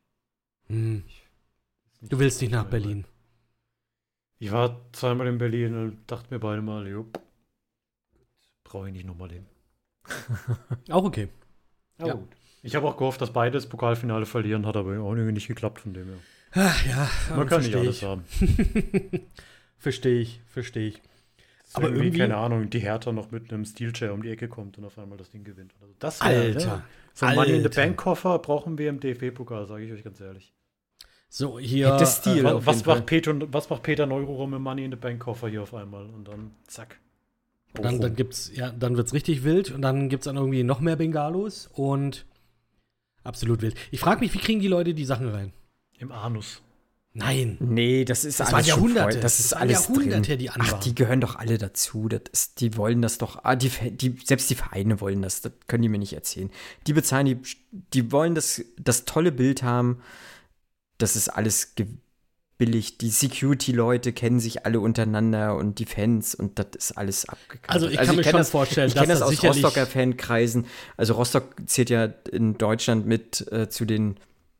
Du willst nicht nach Berlin. Ich war zweimal in Berlin und dachte mir beide Mal, brauche ich nicht nochmal hin. Auch okay. Ja, gut. Ich habe auch gehofft, dass beide das Pokalfinale verlieren, hat aber auch irgendwie nicht geklappt von dem her. Ach, ja, man kann nicht alles haben. Verstehe ich. Aber irgendwie, keine Ahnung, die Hertha noch mit einem Steelchair um die Ecke kommt und auf einmal das Ding gewinnt. Also das Alter. So ein Money in the Bank Koffer brauchen wir im DFB-Pokal, sage ich euch ganz ehrlich. So, hier. Was macht Peter Neururer mit Money in the Bank Koffer hier auf einmal? Und dann zack. Dann wird's richtig wild und dann gibt's dann irgendwie noch mehr Bengalos und absolut wild. Ich frage mich, wie kriegen die Leute die Sachen rein? Im Anus. Nein. Nee, das ist alles waren Jahrhunderte. Schon das ist alles Jahrhunderte, drin. die an waren. Die gehören doch alle dazu. Die wollen das doch. Selbst die Vereine wollen das. Das können die mir nicht erzählen. Die bezahlen, die wollen das tolle Bild haben. Das ist alles billig. Die Security-Leute kennen sich alle untereinander und die Fans und das ist alles abgekauft. Also ich kann mir schon vorstellen, ich kenne das aus Rostocker Fankreisen. Also Rostock zählt ja in Deutschland mit zu den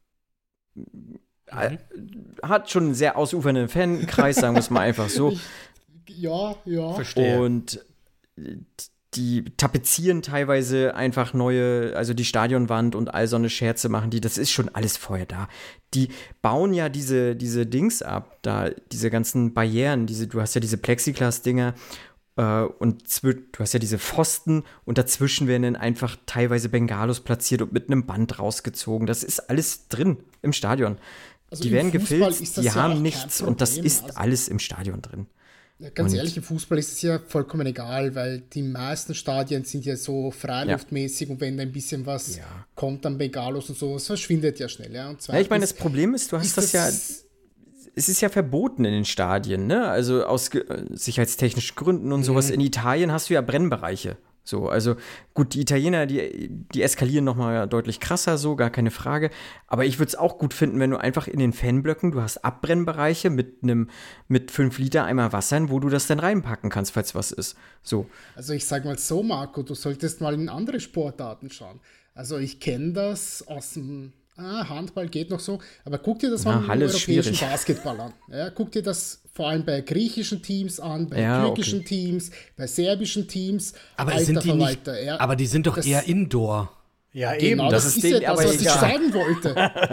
hat schon einen sehr ausufernden Fankreis, sagen wir es mal einfach so. Ja. Verstehe. Und die tapezieren teilweise einfach neue, also die Stadionwand und all so eine Scherze machen die, das ist schon alles vorher da. Die bauen ja diese Dings ab, diese ganzen Barrieren, du hast ja diese Plexiglas-Dinger und du hast ja diese Pfosten und dazwischen werden dann einfach teilweise Bengalos platziert und mit einem Band rausgezogen. Das ist alles drin im Stadion. Also die werden gefilzt, die haben nichts und das ist alles im Stadion drin. Ja, ganz ehrlich, im Fußball ist es ja vollkommen egal, weil die meisten Stadien sind ja so freiluftmäßig und wenn da ein bisschen was kommt an Bengalos und so, es verschwindet ja schnell. Ja, und zweitens, ich meine, das Problem ist, es ist ja verboten in den Stadien, ne? Also aus sicherheitstechnischen Gründen und sowas. In Italien hast du ja Brennbereiche. So, also gut, die Italiener, die eskalieren noch mal deutlich krasser, so, gar keine Frage. Aber ich würde es auch gut finden, wenn du einfach in den Fanblöcken, du hast Abbrennbereiche mit 5 Liter Eimer Wasser, wo du das dann reinpacken kannst, falls was ist. So. Also ich sag mal so, Marco, du solltest mal in andere Sportarten schauen. Also ich kenne das aus dem Handball geht noch so, aber guck dir das mal im europäischen Basketball an. Ja, guck dir das vor allem bei griechischen Teams an, bei türkischen Teams, bei serbischen Teams. Aber die sind doch eher Indoor. Ja, genau, eben. Das ist ja das, was ich sagen wollte.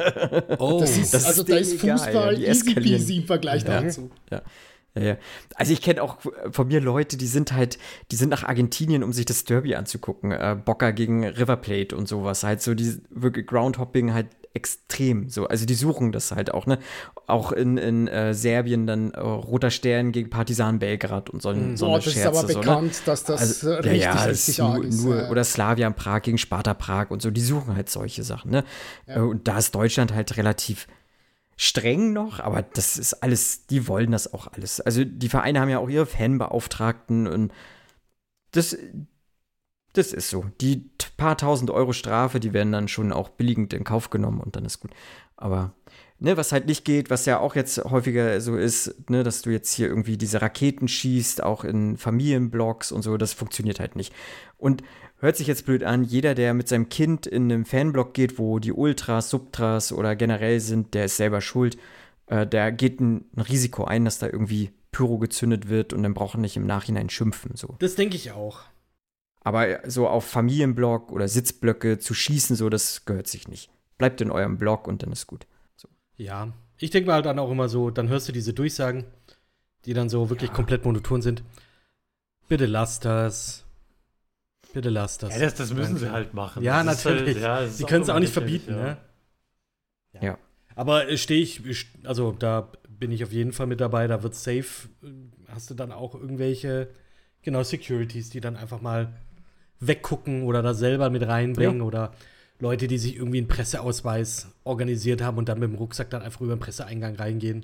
Da ist Fußball easy peasy im Vergleich dazu. Ja. Ja. Also ich kenne auch von mir Leute, die sind nach Argentinien, um sich das Derby anzugucken. Boca gegen River Plate und sowas. Halt so die wirklich Groundhopping halt extrem. So. Also die suchen das halt auch, ne? Auch in Serbien dann Roter Stern gegen Partizan Belgrad und so eine Scherze. Das ist aber bekannt, dass das richtig arg ist. Oder Slavia Prag gegen Sparta Prag und so. Die suchen halt solche Sachen, ne? Ja. Und da ist Deutschland halt relativ streng noch, aber das ist alles, die wollen das auch alles. Also die Vereine haben ja auch ihre Fanbeauftragten und das ist so. Die paar tausend Euro Strafe, die werden dann schon auch billigend in Kauf genommen und dann ist gut. Aber ne, was halt nicht geht, was ja auch jetzt häufiger so ist, ne, dass du jetzt hier irgendwie diese Raketen schießt, auch in Familienblocks und so, das funktioniert halt nicht. Und hört sich jetzt blöd an, jeder, der mit seinem Kind in einem Fanblock geht, wo die Ultras, Subtras oder generell sind, der ist selber schuld. Der geht ein Risiko ein, dass da irgendwie Pyro gezündet wird und dann braucht er nicht im Nachhinein schimpfen. So. Das denke ich auch. Aber so auf Familienblock oder Sitzblöcke zu schießen, so, das gehört sich nicht. Bleibt in eurem Block und dann ist gut. So. Ja, ich denke mir halt dann auch immer so, dann hörst du diese Durchsagen, die dann so wirklich komplett monoton sind. Bitte lasst das. Bitte lasst das. Ja, das müssen sie halt machen. Ja, natürlich. Halt, sie können es auch nicht verbieten, ne? Ja. Aber also da bin ich auf jeden Fall mit dabei, da wird safe, hast du dann auch irgendwelche, Securities, die dann einfach mal weggucken oder da selber mit reinbringen oder Leute, die sich irgendwie einen Presseausweis organisiert haben und dann mit dem Rucksack dann einfach über den Presseeingang reingehen.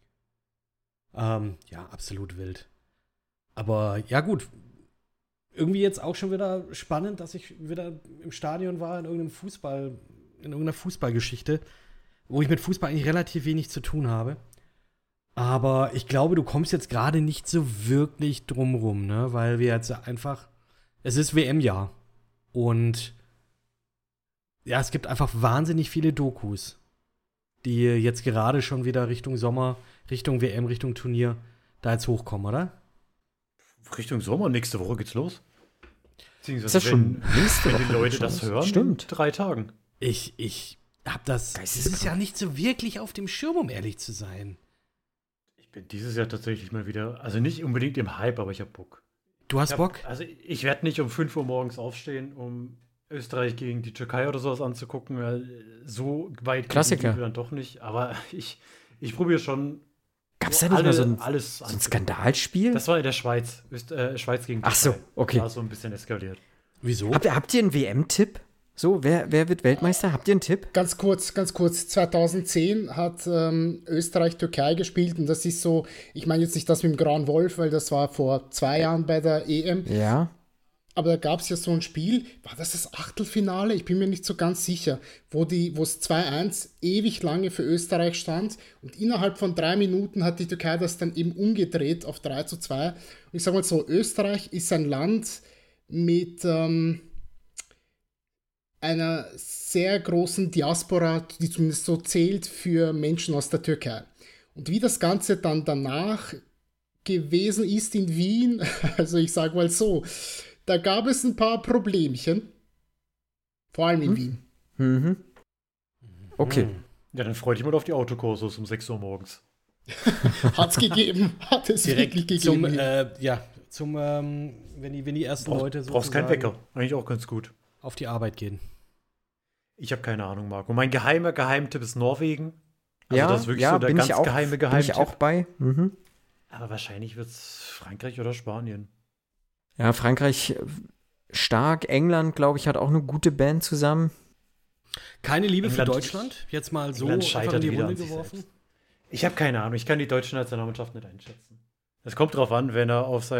Ja, absolut wild. Aber ja, gut. Irgendwie jetzt auch schon wieder spannend, dass ich wieder im Stadion war in irgendeiner Fußballgeschichte, wo ich mit Fußball eigentlich relativ wenig zu tun habe. Aber ich glaube, du kommst jetzt gerade nicht so wirklich drum rum, ne? Weil wir jetzt einfach, es ist WM-Jahr. Und ja, es gibt einfach wahnsinnig viele Dokus, die jetzt gerade schon wieder Richtung Sommer, Richtung WM, Richtung Turnier da jetzt hochkommen, oder? Richtung Sommer, nächste Woche geht's los. Ist das schon wenn die Leute das hören? Stimmt. In 3 Tagen. Ich hab das dieses Jahr nicht so wirklich auf dem Schirm, um ehrlich zu sein. bin dieses Jahr tatsächlich mal wieder, also nicht unbedingt im Hype, aber ich habe Bock. Du hast Bock? Also ich werde nicht um 5 Uhr morgens aufstehen, um Österreich gegen die Türkei oder sowas anzugucken. So weit Klassiker. Dann doch nicht. Aber ich probiere schon. Gab es da nicht mal so ein Skandalspiel? Das war in der Schweiz. Schweiz gegen Türkei. Ach so, okay. Da ist so ein bisschen eskaliert. Wieso? Habt ihr einen WM-Tipp? So, wer wird Weltmeister? Habt ihr einen Tipp? Ganz kurz. 2010 hat Österreich Türkei gespielt und das ist so, ich meine jetzt nicht das mit dem Grauen Wolf, weil das war vor 2 Jahren bei der EM. Ja. Aber da gab es ja so ein Spiel, war das Achtelfinale? Ich bin mir nicht so ganz sicher, wo es 2-1 ewig lange für Österreich stand und innerhalb von 3 Minuten hat die Türkei das dann eben umgedreht auf 3-2. Und ich sage mal so, Österreich ist ein Land mit einer sehr großen Diaspora, die zumindest so zählt für Menschen aus der Türkei. Und wie das Ganze dann danach gewesen ist in Wien, also ich sage mal so, da gab es ein paar Problemchen. Vor allem in Wien. Mhm. Okay. Ja, dann freue dich mal auf die Autokursus um 6 Uhr morgens. Hat's gegeben. Hat es direkt wirklich gegeben. Wenn die ersten Leute so. Brauchst keinen Wecker. Eigentlich auch ganz gut. Auf die Arbeit gehen. Ich habe keine Ahnung, Marco. Mein Geheimtipp ist Norwegen. Also ja, das ist wirklich so der ganz geheime Geheimtipp. Bin ich auch bei. Mhm. Aber wahrscheinlich wird es Frankreich oder Spanien. Ja, Frankreich stark. England, glaube ich, hat auch eine gute Band zusammen. Keine Liebe für Deutschland? Jetzt mal so einfach in die Runde geworfen? Ich habe keine Ahnung. Ich kann die deutsche Nationalmannschaft nicht einschätzen. Es kommt drauf an, wenn er auf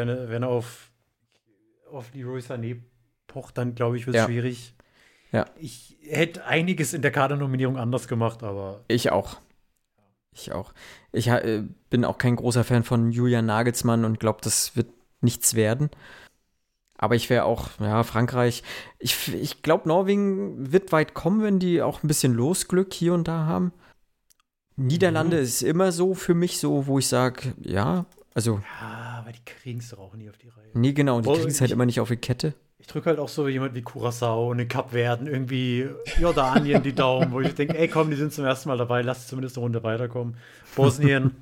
Leroy Sané pocht, dann glaube ich, wird es schwierig. Ja. Ich hätte einiges in der Kadernominierung anders gemacht, aber. Ich auch. Ich bin auch kein großer Fan von Julian Nagelsmann und glaube, das wird nichts werden. Aber ich wäre auch, Frankreich. Ich glaube, Norwegen wird weit kommen, wenn die auch ein bisschen Losglück hier und da haben. Niederlande ist immer so für mich so, wo ich sage, also. Ja, aber die kriegen es doch auch nie auf die Reihe. Nee, genau, die kriegen es halt immer nicht auf die Kette. Ich drücke halt auch so jemand wie Curaçao und den Kapverden, irgendwie Jordanien die Daumen, wo ich denke, ey komm, die sind zum ersten Mal dabei, lass zumindest eine Runde weiterkommen. Bosnien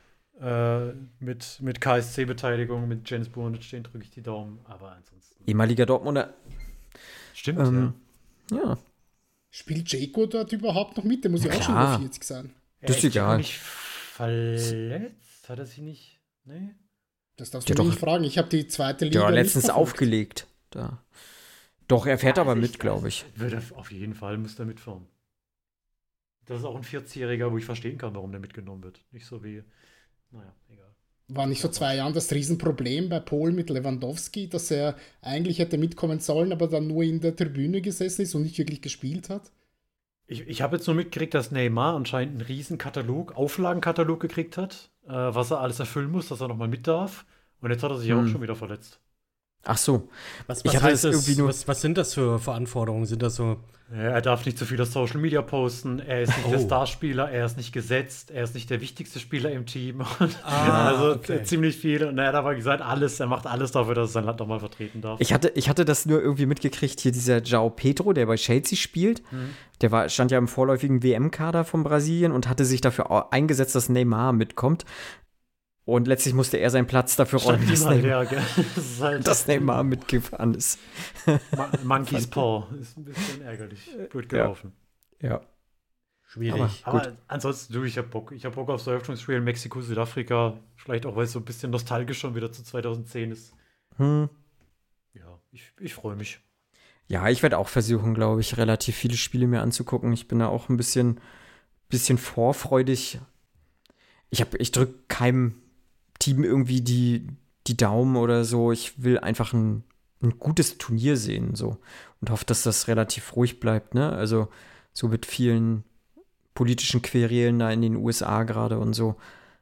mit KSC-Beteiligung, mit James Bond stehen, drücke ich die Daumen, aber ansonsten. Ehemaliger Dortmunder. Stimmt, ja. Spielt Dzeko dort überhaupt noch mit? Der muss ja auch schon über 40 sein. Das ist egal. Nicht verletzt? Hat er sich nicht? Nee? Das darfst du nicht fragen. Ich habe die zweite Liga nicht letztens aufgelegt. Da. Doch, er fährt aber mit, glaube ich. Auf jeden Fall muss er mitfahren. Das ist auch ein 40-Jähriger, wo ich verstehen kann, warum der mitgenommen wird. Nicht so wie, egal. War nicht vor 2 Jahren das Riesenproblem bei Polen mit Lewandowski, dass er eigentlich hätte mitkommen sollen, aber dann nur in der Tribüne gesessen ist und nicht wirklich gespielt hat? Ich habe jetzt nur mitgekriegt, dass Neymar anscheinend einen riesen Auflagenkatalog gekriegt hat, was er alles erfüllen muss, dass er nochmal mit darf. Und jetzt hat er sich auch schon wieder verletzt. Ach so. Was heißt das? Was sind das für Anforderungen? Sind das so? Er darf nicht zu viel auf Social Media posten. Er ist nicht der Starspieler. Er ist nicht gesetzt. Er ist nicht der wichtigste Spieler im Team. Ziemlich viel. Und er hat aber gesagt, er macht alles dafür, dass er sein Land nochmal vertreten darf. Ich hatte das nur irgendwie mitgekriegt. Hier dieser João Pedro, der bei Chelsea spielt. Der stand ja im vorläufigen WM-Kader von Brasilien und hatte sich dafür eingesetzt, dass Neymar mitkommt. Und letztlich musste er seinen Platz dafür räumen, dass Neymar mitgefahren ist. Monkey's Paw ist ein bisschen ärgerlich. Blöd gelaufen. Ja. Schwierig. Aber ansonsten, ich habe Bock. Ich habe Bock auf so Eröffnungsspiel in Mexiko, Südafrika. Vielleicht auch, weil es so ein bisschen nostalgisch schon wieder zu 2010 ist. Ja, ich freue mich. Ja, ich werde auch versuchen, glaube ich, relativ viele Spiele mir anzugucken. Ich bin da auch ein bisschen vorfreudig. Ich drücke keinem Team irgendwie die Daumen oder so. Ich will einfach ein gutes Turnier sehen so und hoffe, dass das relativ ruhig bleibt, ne? Also so mit vielen politischen Querelen da in den USA gerade und so.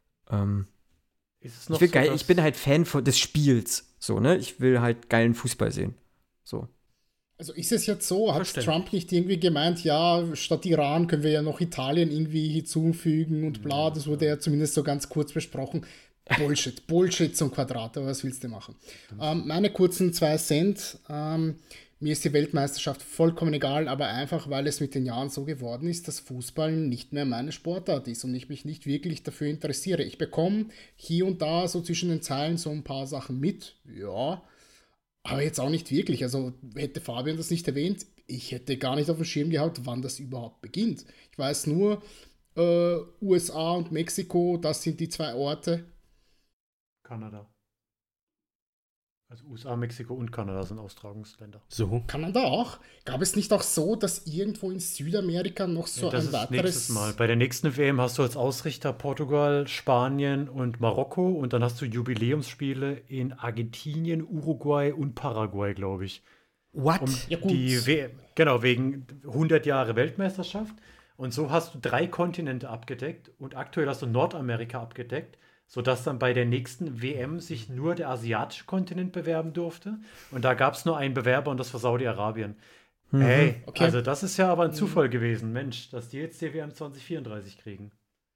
Ich bin halt Fan des Spiels, so, ne? Ich will halt geilen Fußball sehen. So. Also ist es jetzt so, hat Trump nicht irgendwie gemeint, statt Iran können wir ja noch Italien irgendwie hinzufügen und bla, das wurde ja zumindest so ganz kurz besprochen. Bullshit zum Quadrat, aber was willst du machen? Meine kurzen 2 Cent. Mir ist die Weltmeisterschaft vollkommen egal, aber einfach, weil es mit den Jahren so geworden ist, dass Fußball nicht mehr meine Sportart ist und ich mich nicht wirklich dafür interessiere. Ich bekomme hier und da so zwischen den Zeilen so ein paar Sachen mit, ja, aber jetzt auch nicht wirklich. Also hätte Fabian das nicht erwähnt, ich hätte gar nicht auf dem Schirm gehabt, wann das überhaupt beginnt. Ich weiß nur, USA und Mexiko, das sind die 2 Orte. Kanada. Also USA, Mexiko und Kanada sind Austragungsländer. So. Kanada auch? Gab es nicht auch so, dass irgendwo in Südamerika noch so das ein ist weiteres... nächstes Mal. Bei der nächsten WM hast du als Ausrichter Portugal, Spanien und Marokko und dann hast du Jubiläumsspiele in Argentinien, Uruguay und Paraguay, glaube ich. What? Ja, gut. Genau, wegen 100 Jahre Weltmeisterschaft. Und so hast du 3 Kontinente abgedeckt und aktuell hast du Nordamerika abgedeckt, sodass dann bei der nächsten WM sich nur der asiatische Kontinent bewerben durfte. Und da gab es nur einen Bewerber und das war Saudi-Arabien. Hey, okay. Also das ist ja aber ein Zufall gewesen, Mensch, dass die jetzt die WM 2034 kriegen.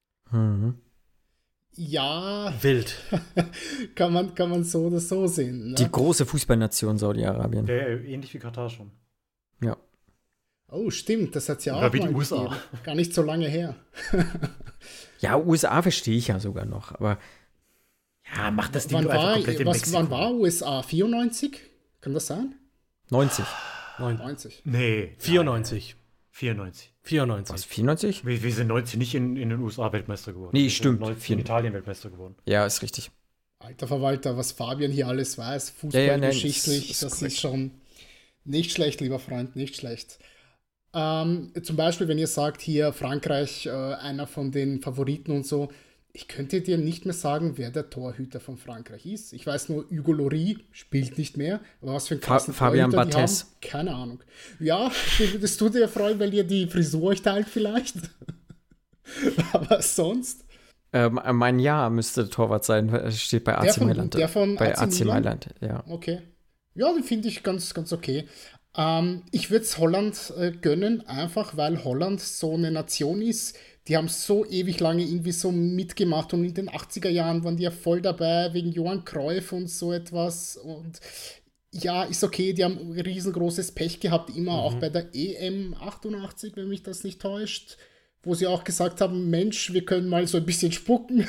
Ja, Wild. kann man so oder so sehen. Ne? Die große Fußballnation Saudi-Arabien. Ja, ähnlich wie Katar schon. Ja. Oh, stimmt, das hat es ja Oder auch wie die mal USA. gegeben. Gar nicht so lange her. Ja, USA verstehe ich ja sogar noch, aber Ja, mach das Ding Wann doch einfach war, komplett in Mexiko. wann war USA? 94? Kann das sein? 90. 90. Nee. 94. 94. 94. Was, 94? Wir sind 19 nicht in den USA Weltmeister geworden. Nee, Wir sind stimmt. 19 in Italien Weltmeister geworden. Ja, ist richtig. Alter Verwalter, was Fabian hier alles weiß, nein, fußballgeschichtlich, ist das korrekt. ist schon nicht schlecht, lieber Freund, nicht schlecht. Zum Beispiel, wenn ihr sagt, hier Frankreich, einer von den Favoriten und so, ich könnte dir nicht mehr sagen, wer der Torhüter von Frankreich ist. Ich weiß nur, Hugo Lloris spielt nicht mehr, aber was für ein krassen Fabian Torhüter die Barthez. haben, keine Ahnung. Ja, das tut dir freuen, weil ihr die Frisur euch teilt vielleicht. Aber sonst... Mein Jahr müsste Torwart sein, steht bei AC Mailand. Der von bei AC Milan? Mailand, ja. Okay. Ja, den finde ich ganz, ganz okay. Ich würde es Holland gönnen, einfach weil Holland so eine Nation ist. Die haben so ewig lange irgendwie so mitgemacht und in den 80er Jahren waren die ja voll dabei wegen Johann Cruyff und so etwas. Und ja, ist okay, die haben riesengroßes Pech gehabt, immer auch bei der EM 88, wenn mich das nicht täuscht, wo sie auch gesagt haben, Mensch, wir können mal so ein bisschen spucken.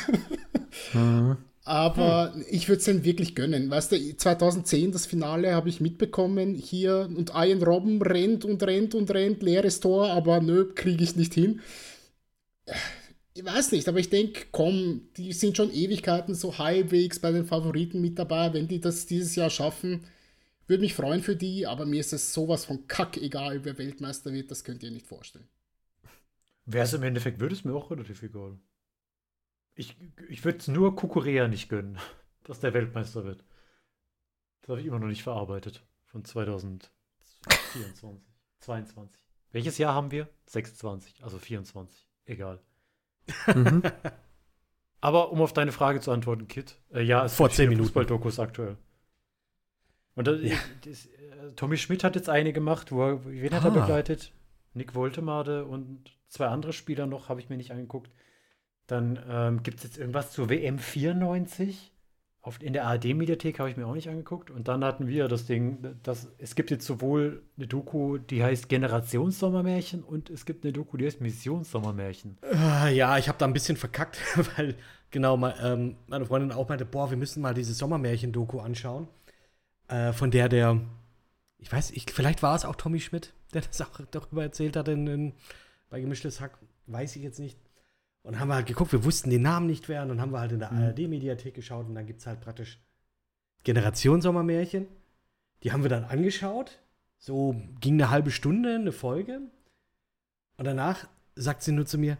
Aber ich würde es denen wirklich gönnen. Weißt du, 2010, das Finale habe ich mitbekommen hier und Ian Robben rennt, leeres Tor, aber nö, kriege ich nicht hin. Ich weiß nicht, aber ich denke, komm, die sind schon Ewigkeiten so halbwegs bei den Favoriten mit dabei. Wenn die das dieses Jahr schaffen, würde mich freuen für die, aber mir ist es sowas von kack egal, wer Weltmeister wird, das könnt ihr nicht vorstellen. Wer es im Endeffekt wird, ist mir auch relativ egal. Ich würde es nur Kukurea nicht gönnen, dass der Weltmeister wird. Das habe ich immer noch nicht verarbeitet. Von 2024, 22. Welches Jahr haben wir? 26, also 24. Egal. Aber um auf deine Frage zu antworten, Kit. Ja, es Vor gibt 10 viele Minuten. Fußballdokus aktuell. Und Tommy Schmidt hat jetzt eine gemacht, wen hat er begleitet? Nick Woltemade und 2 andere Spieler noch, habe ich mir nicht angeguckt. Dann gibt es jetzt irgendwas zur WM 94. In der ARD-Mediathek habe ich mir auch nicht angeguckt. Und dann hatten wir das Ding, es gibt jetzt sowohl eine Doku, die heißt Generationssommermärchen und es gibt eine Doku, die heißt Missionssommermärchen. Ja, ich habe da ein bisschen verkackt, weil genau meine Freundin auch meinte, boah, wir müssen mal diese Sommermärchen-Doku anschauen. Von der, ich weiß, vielleicht war es auch Tommy Schmidt, der das auch darüber erzählt hat bei Gemischtes Hack, weiß ich jetzt nicht. Und haben wir halt geguckt, wir wussten den Namen nicht wer, und dann haben wir halt in der ARD-Mediathek geschaut und dann gibt es halt praktisch Generation-Sommermärchen. Die haben wir dann angeschaut. So ging eine halbe Stunde, eine Folge. Und danach sagt sie nur zu mir,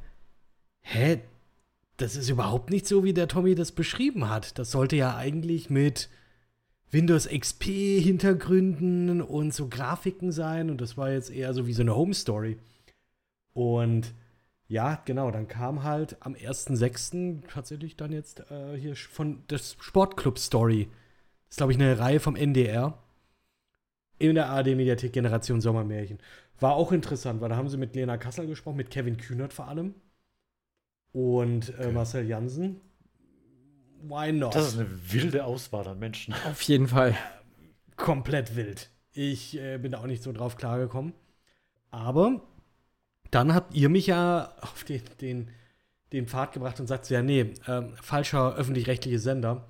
das ist überhaupt nicht so, wie der Tommy das beschrieben hat. Das sollte ja eigentlich mit Windows XP-Hintergründen und so Grafiken sein. Und das war jetzt eher so wie so eine Home-Story. Und ja, genau, dann kam halt am 1.6. tatsächlich dann jetzt hier von das Sportclub-Story. Das ist, glaube ich, eine Reihe vom NDR. In der ARD-Mediathek Generation Sommermärchen. War auch interessant, weil da haben sie mit Lena Kassel gesprochen, mit Kevin Kühnert vor allem. Und Marcel Jansen. why not? Das ist eine wilde Auswahl an Menschen. Auf jeden Fall. Komplett wild. Ich bin da auch nicht so drauf klargekommen. Aber dann habt ihr mich ja auf den Pfad gebracht und sagt so, ja, nee, falscher öffentlich-rechtlicher Sender.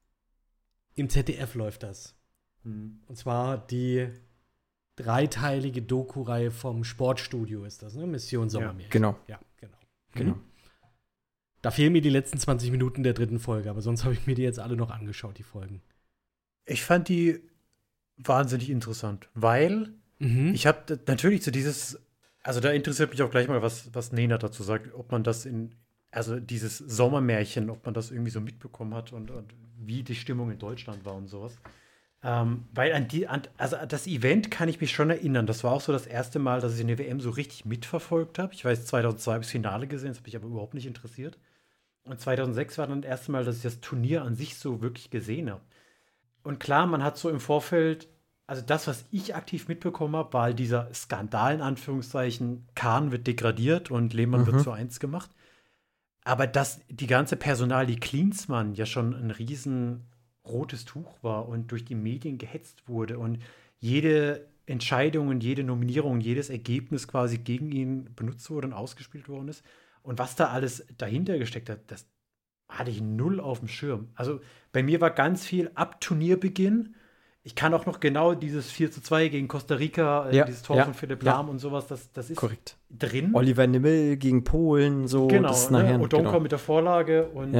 Im ZDF läuft das. Und zwar die dreiteilige Doku-Reihe vom Sportstudio ist das, ne? Mission Sommermärchen. Genau. Ja, genau. Da fehlen mir die letzten 20 Minuten der 3. Folge, aber sonst habe ich mir die jetzt alle noch angeschaut, die Folgen. Ich fand die wahnsinnig interessant, weil ich habe natürlich also da interessiert mich auch gleich mal, was Nena dazu sagt, ob man das also dieses Sommermärchen, ob man das irgendwie so mitbekommen hat und wie die Stimmung in Deutschland war und sowas. Weil also das Event kann ich mich schon erinnern. Das war auch so das erste Mal, dass ich eine WM so richtig mitverfolgt habe. Ich weiß, 2002 habe ich das Finale gesehen, das habe mich aber überhaupt nicht interessiert. Und 2006 war dann das erste Mal, dass ich das Turnier an sich so wirklich gesehen habe. Und klar, man hat so im Vorfeld, also das, was ich aktiv mitbekommen habe, war halt dieser Skandal in Anführungszeichen, Kahn wird degradiert und Lehmann wird zu 1 gemacht. Aber dass die ganze Personalie Klinsmann ja schon ein riesen rotes Tuch war und durch die Medien gehetzt wurde und jede Entscheidung und jede Nominierung, jedes Ergebnis quasi gegen ihn benutzt wurde und ausgespielt worden ist. Und was da alles dahinter gesteckt hat, das hatte ich null auf dem Schirm. Also bei mir war ganz viel ab Turnierbeginn. Ich kann auch noch genau dieses 4:2 gegen Costa Rica, dieses Tor von Philipp Lahm und sowas, das ist korrekt drin. Oliver Nimmel gegen Polen, so. Genau, das nachher, Odonka mit der Vorlage und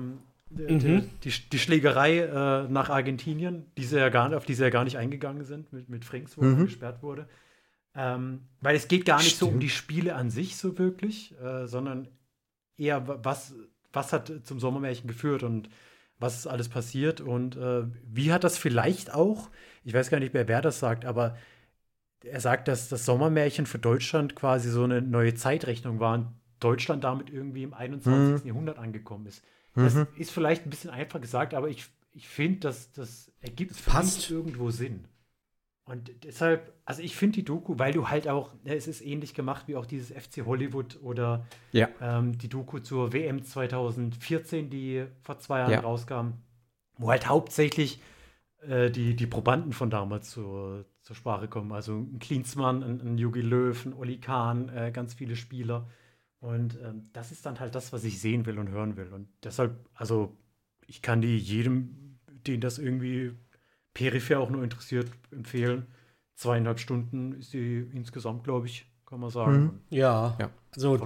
die Schlägerei nach Argentinien, auf die sie ja gar nicht eingegangen sind, mit Frings, wo er gesperrt wurde. Weil es geht gar nicht so um die Spiele an sich so wirklich, sondern eher, was hat zum Sommermärchen geführt und was ist alles passiert und wie hat das vielleicht auch, ich weiß gar nicht mehr, wer das sagt, aber er sagt, dass das Sommermärchen für Deutschland quasi so eine neue Zeitrechnung war und Deutschland damit irgendwie im 21. Jahrhundert angekommen ist. Das ist vielleicht ein bisschen einfach gesagt, aber ich finde, das ergibt fast irgendwo Sinn. Und deshalb, also ich finde die Doku, weil du halt auch, es ist ähnlich gemacht wie auch dieses FC Hollywood oder die Doku zur WM 2014, die vor 2 Jahren rauskam, wo halt hauptsächlich die Probanden von damals zur Sprache kommen. Also ein Klinsmann, ein Jogi Löw, ein Oli Kahn, ganz viele Spieler. Und das ist dann halt das, was ich sehen will und hören will. Und deshalb, also ich kann die jedem, den das irgendwie peripher auch nur interessiert, empfehlen. 2,5 Stunden ist die insgesamt, glaube ich, kann man sagen. Ja. Also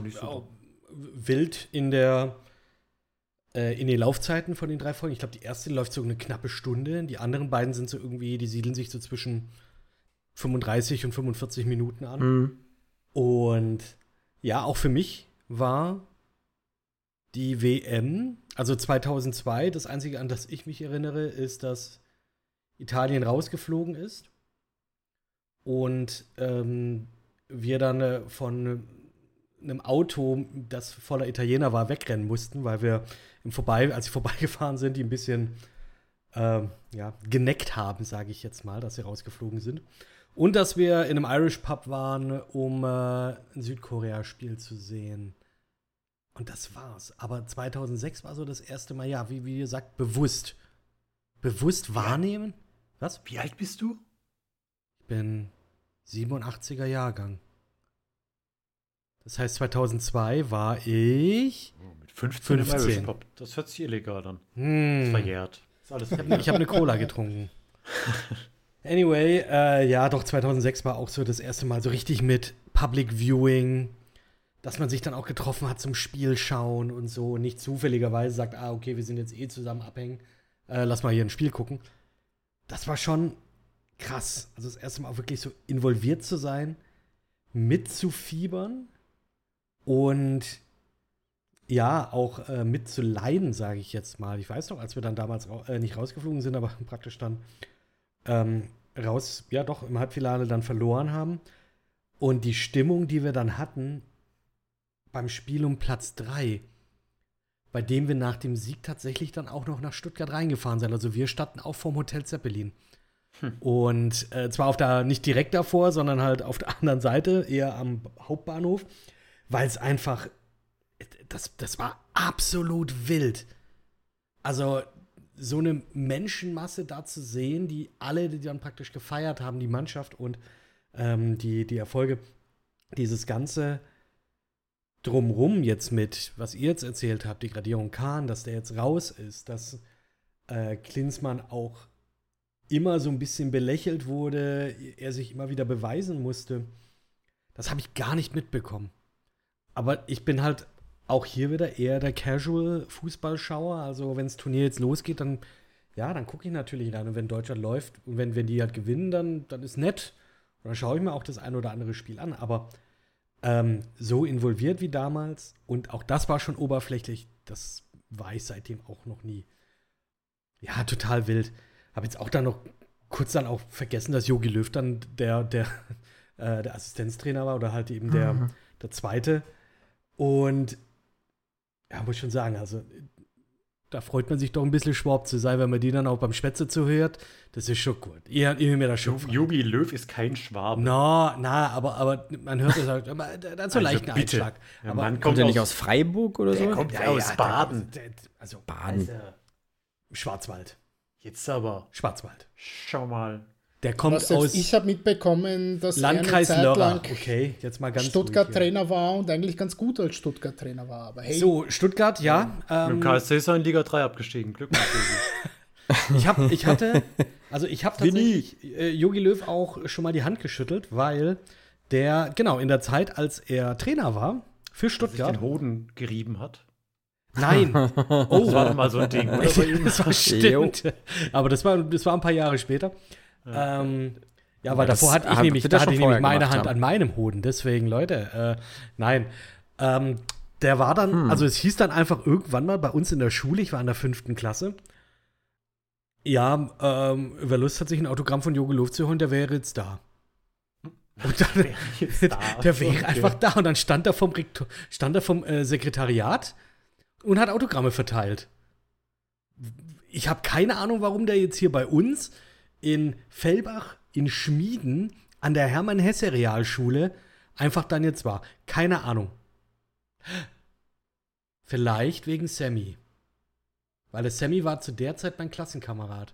wild in den Laufzeiten von den 3 Folgen. Ich glaube, die erste läuft so eine knappe Stunde. Die anderen beiden sind so irgendwie, die siedeln sich so zwischen 35 und 45 Minuten an. Und ja, auch für mich war die WM, also 2002, das Einzige, an das ich mich erinnere, ist, dass Italien rausgeflogen ist und wir dann von einem Auto, das voller Italiener war, wegrennen mussten, weil wir als sie vorbeigefahren sind, die ein bisschen geneckt haben, sage ich jetzt mal, dass sie rausgeflogen sind. Und dass wir in einem Irish Pub waren, um ein Südkorea-Spiel zu sehen. Und das war's. Aber 2006 war so das erste Mal, ja, wie ihr sagt, bewusst wahrnehmen. Was? Wie alt bist du? Ich bin 87er Jahrgang. Das heißt, 2002 war ich mit 15 im Irish Pub. Das hört sich illegal an. Das ist verjährt. Das ist alles ich habe eine Cola getrunken. Anyway, doch, 2006 war auch so das erste Mal so richtig mit Public Viewing, dass man sich dann auch getroffen hat zum Spiel schauen und so und nicht zufälligerweise sagt, okay, wir sind jetzt zusammen abhängen, lass mal hier ein Spiel gucken. Das war schon krass. Also das erste Mal auch wirklich so involviert zu sein, mitzufiebern und ja, auch mitzuleiden, sage ich jetzt mal. Ich weiß noch, als wir dann damals nicht rausgeflogen sind, aber praktisch dann im Halbfinale dann verloren haben. Und die Stimmung, die wir dann hatten beim Spiel um Platz 3, bei dem wir nach dem Sieg tatsächlich dann auch noch nach Stuttgart reingefahren sind. Also wir standen auch vorm Hotel Zeppelin. Und zwar nicht direkt davor, sondern halt auf der anderen Seite, eher am Hauptbahnhof, weil es einfach, das war absolut wild. Also so eine Menschenmasse da zu sehen, die dann praktisch gefeiert haben, die Mannschaft und die Erfolge, dieses ganze Drumrum jetzt mit, was ihr jetzt erzählt habt, die Gradierung Kahn, dass der jetzt raus ist, dass Klinsmann auch immer so ein bisschen belächelt wurde, er sich immer wieder beweisen musste, das habe ich gar nicht mitbekommen. Aber ich bin halt auch hier wieder eher der Casual-Fußballschauer. Also wenn das Turnier jetzt losgeht, dann gucke ich natürlich rein. Und wenn Deutschland läuft und wenn die halt gewinnen, dann ist nett. Und dann schaue ich mir auch das ein oder andere Spiel an. Aber so involviert wie damals, und auch das war schon oberflächlich, das war ich seitdem auch noch nie. Ja, total wild. Habe jetzt auch dann noch kurz dann auch vergessen, dass Jogi Löw dann der Assistenztrainer war oder halt eben der Zweite. Und ja, muss schon sagen, also da freut man sich doch ein bisschen Schwab zu sein, wenn man die dann auch beim Spätze zuhört. Das ist schon gut. Ihr mir da schon. Jogi Löw ist kein Schwabe. Aber man hört es halt, da hat so einen leichten Einschlag. Ja, aber kommt er nicht aus Freiburg oder so? Der kommt aus Baden. Also Baden. Schwarzwald. Jetzt aber. Schwarzwald. Schau mal. Der kommt aus. Ich habe mitbekommen, dass Landkreis er eine Zeit lang okay, jetzt mal ganz Stuttgart-Trainer war und eigentlich ganz gut als Stuttgart-Trainer war. Aber hey. So, Stuttgart, ja. Mit dem KSC ist er in Liga 3 abgestiegen. Glückwunsch. Ich habe tatsächlich Jogi Löw auch schon mal die Hand geschüttelt, weil der, genau, in der Zeit, als er Trainer war für Stuttgart. Den Hoden gerieben hat. Nein. Oh, das war doch mal so ein Ding. Oder? Das war stimmt. Aber das war ein paar Jahre später. Ja, weil davor hatte ich nämlich meine Hand an meinem Hoden. Deswegen, Leute, nein. Der war dann, also es hieß dann einfach irgendwann mal bei uns in der Schule, ich war in der 5. Klasse, ja, wer Lust hat, sich ein Autogramm von Jogi Löw zu holen, der wäre jetzt da. Und dann, der wäre einfach da. Und dann stand er vom Sekretariat und hat Autogramme verteilt. Ich habe keine Ahnung, warum der jetzt hier bei uns in Fellbach in Schmieden an der Hermann-Hesse-Realschule einfach dann jetzt war. Keine Ahnung. Vielleicht wegen Sammy. Weil der Sammy war zu der Zeit mein Klassenkamerad.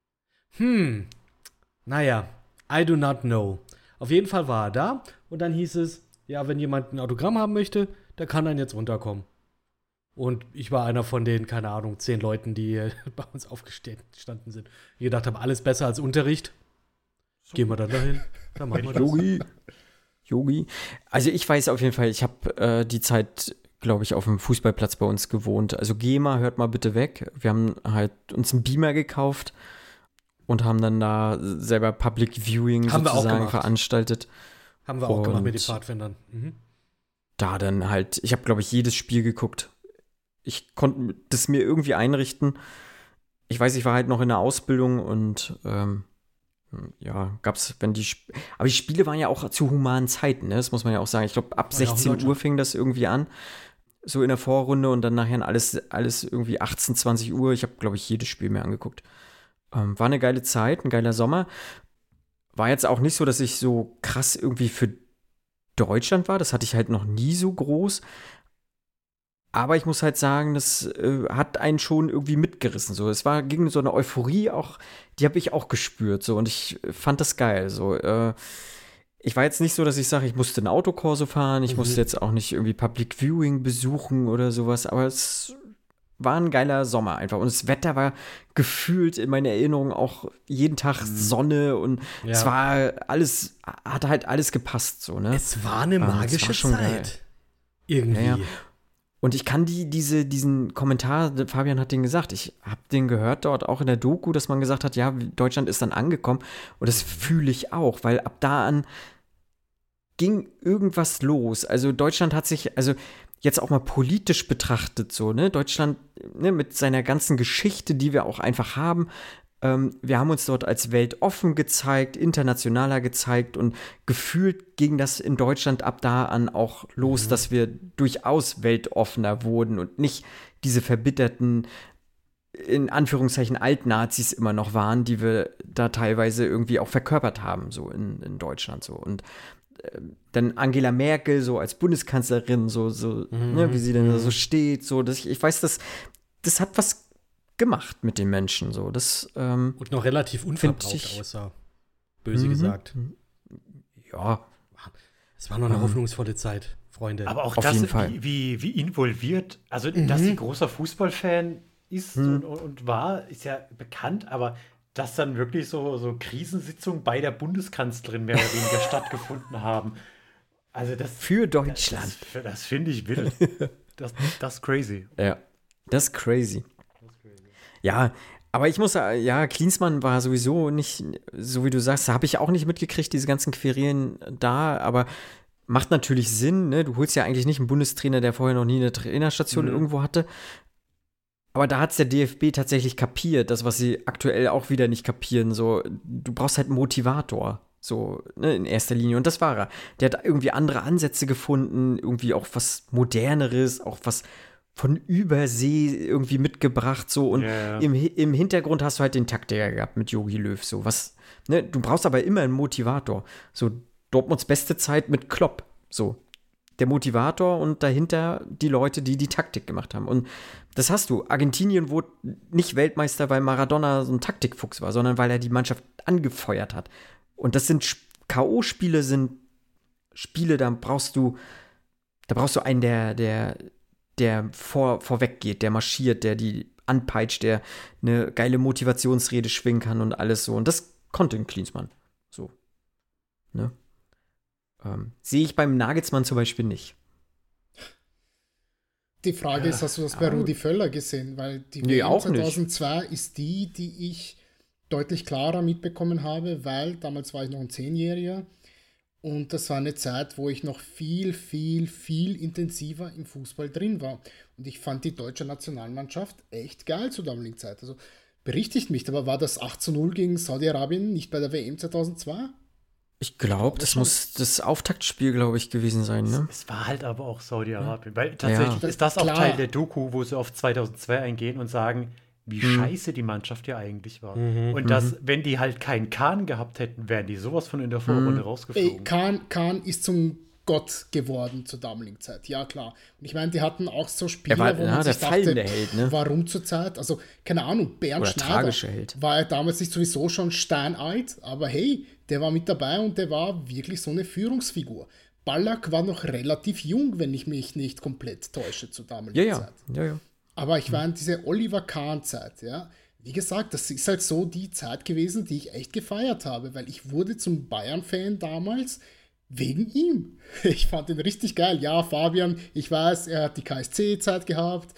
Naja, I do not know. Auf jeden Fall war er da und dann hieß es, ja, wenn jemand ein Autogramm haben möchte, der kann dann jetzt runterkommen. Und ich war einer von den, keine Ahnung, 10 Leuten, die bei uns aufgestanden sind. Die gedacht haben, alles besser als Unterricht. So. Gehen wir dann dahin. Dann machen wir das. Jogi. Also ich weiß auf jeden Fall, ich habe die Zeit, glaube ich, auf dem Fußballplatz bei uns gewohnt. Also GEMA, hört mal bitte weg. Wir haben halt uns einen Beamer gekauft und haben dann da selber Public Viewing sozusagen veranstaltet. Haben wir auch gemacht mit den Pfadfindern. Da dann halt, ich habe, glaube ich, jedes Spiel geguckt. Ich konnte das mir irgendwie einrichten. Ich weiß, ich war halt noch in der Ausbildung und ja, gab's, aber die Spiele waren ja auch zu humanen Zeiten, ne? Das muss man ja auch sagen. Ich glaube, ab 16 Uhr fing das irgendwie an, so in der Vorrunde und dann nachher alles irgendwie 18, 20 Uhr. Ich habe, glaube ich, jedes Spiel mir angeguckt. War eine geile Zeit, ein geiler Sommer. War jetzt auch nicht so, dass ich so krass irgendwie für Deutschland war. Das hatte ich halt noch nie so groß. Aber ich muss halt sagen, das hat einen schon irgendwie mitgerissen. So, es ging so eine Euphorie auch, die habe ich auch gespürt. So, und ich fand das geil. So, ich war jetzt nicht so, dass ich sage, ich musste ein Autokorso fahren, ich musste jetzt auch nicht irgendwie Public Viewing besuchen oder sowas. Aber es war ein geiler Sommer einfach. Und das Wetter war gefühlt in meiner Erinnerung auch jeden Tag Sonne und es war alles, hat halt alles gepasst. So, ne? Es war eine magische Zeit. Geil. Irgendwie. Ja. Und ich kann diesen Kommentar, Fabian hat den gesagt, ich habe den gehört dort auch in der Doku, dass man gesagt hat, ja, Deutschland ist dann angekommen. Und das fühle ich auch, weil ab da an ging irgendwas los. Also Deutschland hat sich, also jetzt auch mal politisch betrachtet so, ne, Deutschland, ne, mit seiner ganzen Geschichte, die wir auch einfach haben, wir haben uns dort als weltoffen gezeigt, internationaler gezeigt und gefühlt ging das in Deutschland ab da an auch los, dass wir durchaus weltoffener wurden und nicht diese verbitterten, in Anführungszeichen, Altnazis immer noch waren, die wir da teilweise irgendwie auch verkörpert haben, so in Deutschland so. Und dann Angela Merkel so als Bundeskanzlerin, so ne, wie sie denn da so steht, so, ich weiß, das hat was gemacht mit den Menschen. So. Das, und noch relativ unverbraucht aussah. Böse gesagt. Ja. Es war noch eine hoffnungsvolle Zeit, Freunde. Aber auch auf das, jeden Fall. Wie involviert, also dass sie großer Fußballfan ist und war, ist ja bekannt, aber dass dann wirklich so Krisensitzungen bei der Bundeskanzlerin mehr oder weniger stattgefunden haben. Also das für Deutschland. Das finde ich wild. Das ist crazy. Ja, das ist crazy. Ja, aber ich muss sagen, ja, Klinsmann war sowieso nicht, so wie du sagst, habe ich auch nicht mitgekriegt, diese ganzen Querelen da, aber macht natürlich Sinn, ne? Du holst ja eigentlich nicht einen Bundestrainer, der vorher noch nie eine Trainerstation irgendwo hatte. Aber da hat es der DFB tatsächlich kapiert, das, was sie aktuell auch wieder nicht kapieren. So, du brauchst halt einen Motivator, so, ne, in erster Linie. Und das war er. Der hat irgendwie andere Ansätze gefunden, irgendwie auch was Moderneres, auch was von Übersee irgendwie mitgebracht, so. Und im Hintergrund hast du halt den Taktiker gehabt mit Jogi Löw, so. Was, ne, du brauchst aber immer einen Motivator. So, Dortmunds beste Zeit mit Klopp, so. Der Motivator und dahinter die Leute, die Taktik gemacht haben. Und das hast du. Argentinien wurde nicht Weltmeister, weil Maradona so ein Taktikfuchs war, sondern weil er die Mannschaft angefeuert hat. Und das sind K.O.-Spiele, sind Spiele, da brauchst du einen, der vorweg geht, der marschiert, der die anpeitscht, der eine geile Motivationsrede schwingen kann und alles so. Und das konnte ein Klinsmann. So. Ne? Sehe ich beim Nagelsmann zum Beispiel nicht. Die Frage ist, hast du das bei Rudi Völler gesehen? Weil die WM 2002 ist die ich deutlich klarer mitbekommen habe, weil damals war ich noch ein 10-Jähriger und das war eine Zeit, wo ich noch viel, viel, viel intensiver im Fußball drin war. Und ich fand die deutsche Nationalmannschaft echt geil zur damaligen Zeit. Also berichtigt mich, aber war das 8:0 gegen Saudi-Arabien nicht bei der WM 2002? Ich glaube, das muss das Auftaktspiel, glaube ich, gewesen sein, ne? Es war halt aber auch Saudi-Arabien. Weil tatsächlich ist das auch Teil der Doku, wo sie auf 2002 eingehen und sagen, wie scheiße die Mannschaft ja eigentlich war. Und dass, wenn die halt keinen Kahn gehabt hätten, wären die sowas von in der Vorrunde rausgeflogen. Kahn ist zum Gott geworden zur damaligen Zeit, ja klar. Und ich meine, die hatten auch so Spiele, wo man sich dachte, Held, ne? Warum zur Zeit? Also, keine Ahnung, Bernd Schneider war ja damals nicht sowieso schon steinalt, aber hey, der war mit dabei und der war wirklich so eine Führungsfigur. Ballack war noch relativ jung, wenn ich mich nicht komplett täusche zur damaligen Zeit. Ja. Aber ich war in diese Oliver Kahn-Zeit, ja. Wie gesagt, das ist halt so die Zeit gewesen, die ich echt gefeiert habe, weil ich wurde zum Bayern-Fan damals wegen ihm. Ich fand ihn richtig geil. Ja, Fabian, ich weiß, er hat die KSC-Zeit gehabt.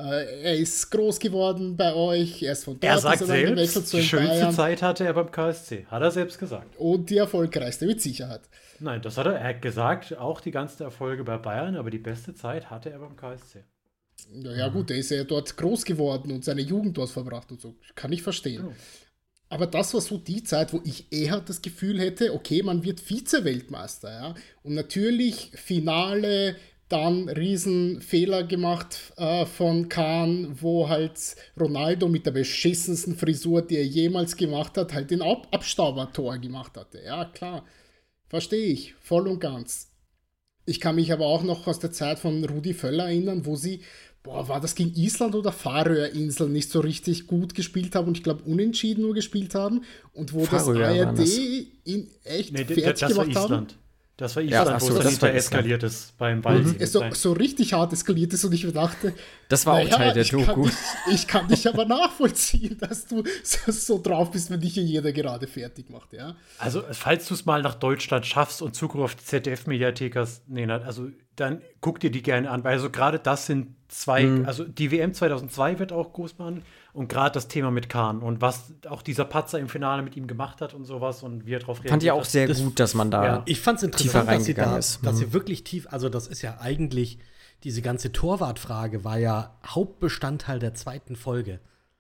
Er ist groß geworden bei euch. Er ist von dort sagt selbst, die schönste Zeit hatte er beim KSC. Hat er selbst gesagt. Und die erfolgreichste mit Sicherheit. Nein, das hat er. Er hat gesagt, auch die ganzen Erfolge bei Bayern, aber die beste Zeit hatte er beim KSC. Ja, gut, er ist ja dort groß geworden und seine Jugend dort verbracht und so. Kann ich verstehen. Ja. Aber das war so die Zeit, wo ich eher das Gefühl hätte, okay, man wird Vize-Weltmeister, ja. Und natürlich Finale, dann Riesenfehler gemacht von Kahn, wo halt Ronaldo mit der beschissensten Frisur, die er jemals gemacht hat, halt den Abstaubertor gemacht hatte. Ja, klar, verstehe ich, voll und ganz. Ich kann mich aber auch noch aus der Zeit von Rudi Völler erinnern, wo sie, war das gegen Island oder Färöerinseln, nicht so richtig gut gespielt haben und ich glaube unentschieden nur gespielt haben und wo Färöer das ARD ihn echt fertig gemacht haben. Das war Island, wo es dann eskaliert ist beim Ball. So richtig hart eskaliert ist und ich dachte, das war auch Teil der Doku. Ich kann dich aber nachvollziehen, dass du so drauf bist, wenn dich hier jeder gerade fertig macht, ja. Also, falls du es mal nach Deutschland schaffst und Zugriff auf die ZDF-Mediathek hast, also dann guck dir die gerne an, weil also gerade das sind zwei, also die WM 2002 wird auch groß machen und gerade das Thema mit Kahn und was auch dieser Patzer im Finale mit ihm gemacht hat und sowas und wie er drauf reagiert. Fand ich auch sehr gut, dass man da ich fand es interessant, dass sie wirklich tief, also das ist ja eigentlich, diese ganze Torwartfrage war ja Hauptbestandteil der zweiten Folge.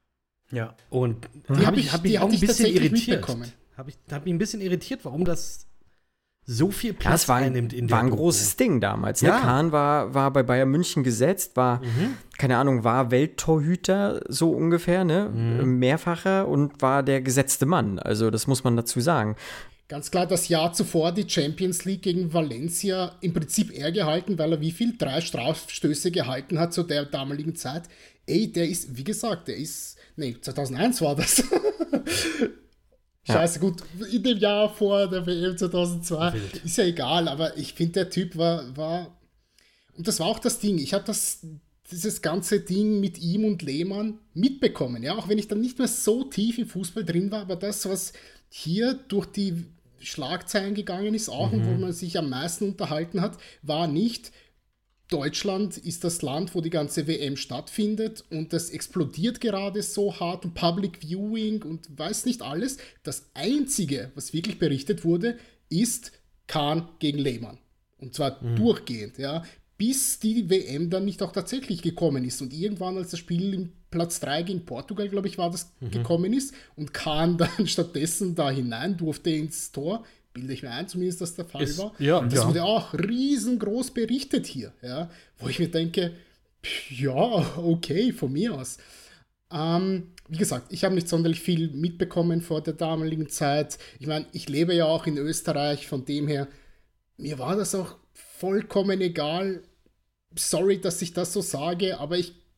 Ja. Und die habe ich auch ein bisschen irritiert. Hab mich ein bisschen irritiert, warum das so viel Platz einnimmt in der war ein großes Ding damals. Ne? Ja. Kahn war bei Bayern München gesetzt, war, keine Ahnung, war Welttorhüter so ungefähr, ne? Mehrfacher und war der gesetzte Mann. Also das muss man dazu sagen. Ganz klar, das Jahr zuvor die Champions League gegen Valencia im Prinzip er gehalten, weil er 3 Strafstöße gehalten hat zu der damaligen Zeit. Der ist, wie gesagt, 2001 war das. Scheiße, gut, in dem Jahr vor der WM 2002, ist ja egal, aber ich finde, der Typ war, und das war auch das Ding, ich habe dieses ganze Ding mit ihm und Lehmann mitbekommen, ja, auch wenn ich dann nicht mehr so tief im Fußball drin war, aber das, was hier durch die Schlagzeilen gegangen ist auch und wo man sich am meisten unterhalten hat, war nicht, Deutschland ist das Land, wo die ganze WM stattfindet und das explodiert gerade so hart und Public Viewing und weiß nicht alles. Das Einzige, was wirklich berichtet wurde, ist Kahn gegen Lehmann. Und zwar durchgehend, ja, bis die WM dann nicht auch tatsächlich gekommen ist. Und irgendwann, als das Spiel im Platz 3 gegen Portugal, glaube ich, war das gekommen ist und Kahn dann stattdessen da hinein durfte ins Tor, bilde ich mir ein, zumindest, dass der Fall war. Ja, das wurde auch riesengroß berichtet hier, ja, wo ich mir denke, ja, okay, von mir aus. Wie gesagt, ich habe nicht sonderlich viel mitbekommen vor der damaligen Zeit. Ich meine, ich lebe ja auch in Österreich, von dem her, mir war das auch vollkommen egal. Sorry, dass ich das so sage, aber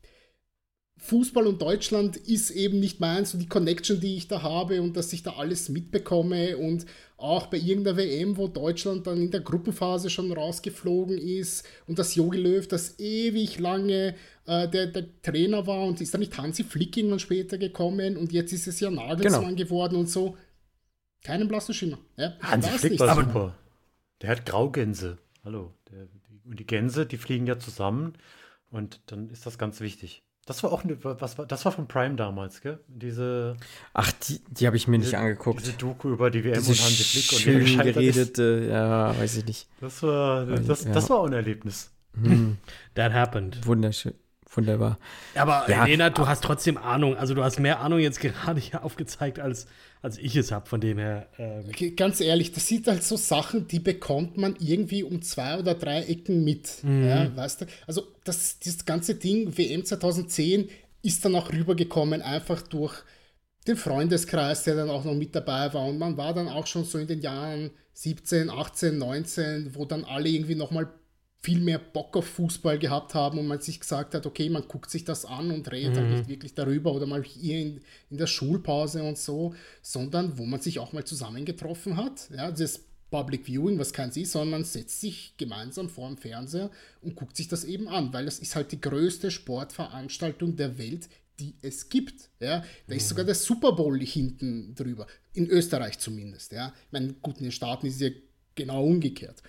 Fußball und Deutschland ist eben nicht meins und die Connection, die ich da habe und dass ich da alles mitbekomme und auch bei irgendeiner WM, wo Deutschland dann in der Gruppenphase schon rausgeflogen ist und dass Jogi Löw das ewig lange der Trainer war und ist dann nicht Hansi Flick irgendwann später gekommen und jetzt ist es ja Nagelsmann geworden und so. Keinen blassen Schimmer. Ja, Hansi Flick war super. Der hat Graugänse. Hallo. Und die Gänse, die fliegen ja zusammen und dann ist das ganz wichtig. Das war auch das war von Prime damals, gell? Ach, die habe ich mir nicht angeguckt. Diese Doku über die WM und Hansi Flick und schön geredete, ja, weiß ich nicht. Das war auch ein Erlebnis. That happened. Wunderschön. Wunderbar. Aber Lena, du hast trotzdem Ahnung. Also du hast mehr Ahnung jetzt gerade hier aufgezeigt, als ich es habe. Von dem her. Ganz ehrlich, das sind halt so Sachen, die bekommt man irgendwie um 2 oder 3 Ecken mit. Ja, weißt du? Also das ganze Ding, WM 2010, ist dann auch rübergekommen, einfach durch den Freundeskreis, der dann auch noch mit dabei war. Und man war dann auch schon so in den Jahren 17, 18, 19, wo dann alle irgendwie nochmal viel mehr Bock auf Fußball gehabt haben und man sich gesagt hat, okay, man guckt sich das an und redet dann nicht wirklich darüber oder mal hier in der Schulpause und so, sondern wo man sich auch mal zusammengetroffen hat. Ja, das Public Viewing, was keins ist, sondern man setzt sich gemeinsam vor dem Fernseher und guckt sich das eben an, weil das ist halt die größte Sportveranstaltung der Welt, die es gibt. Ja, da ist sogar der Super Bowl hinten drüber, in Österreich zumindest. Ja, ich meine, gut, in den Staaten ist es ja genau umgekehrt.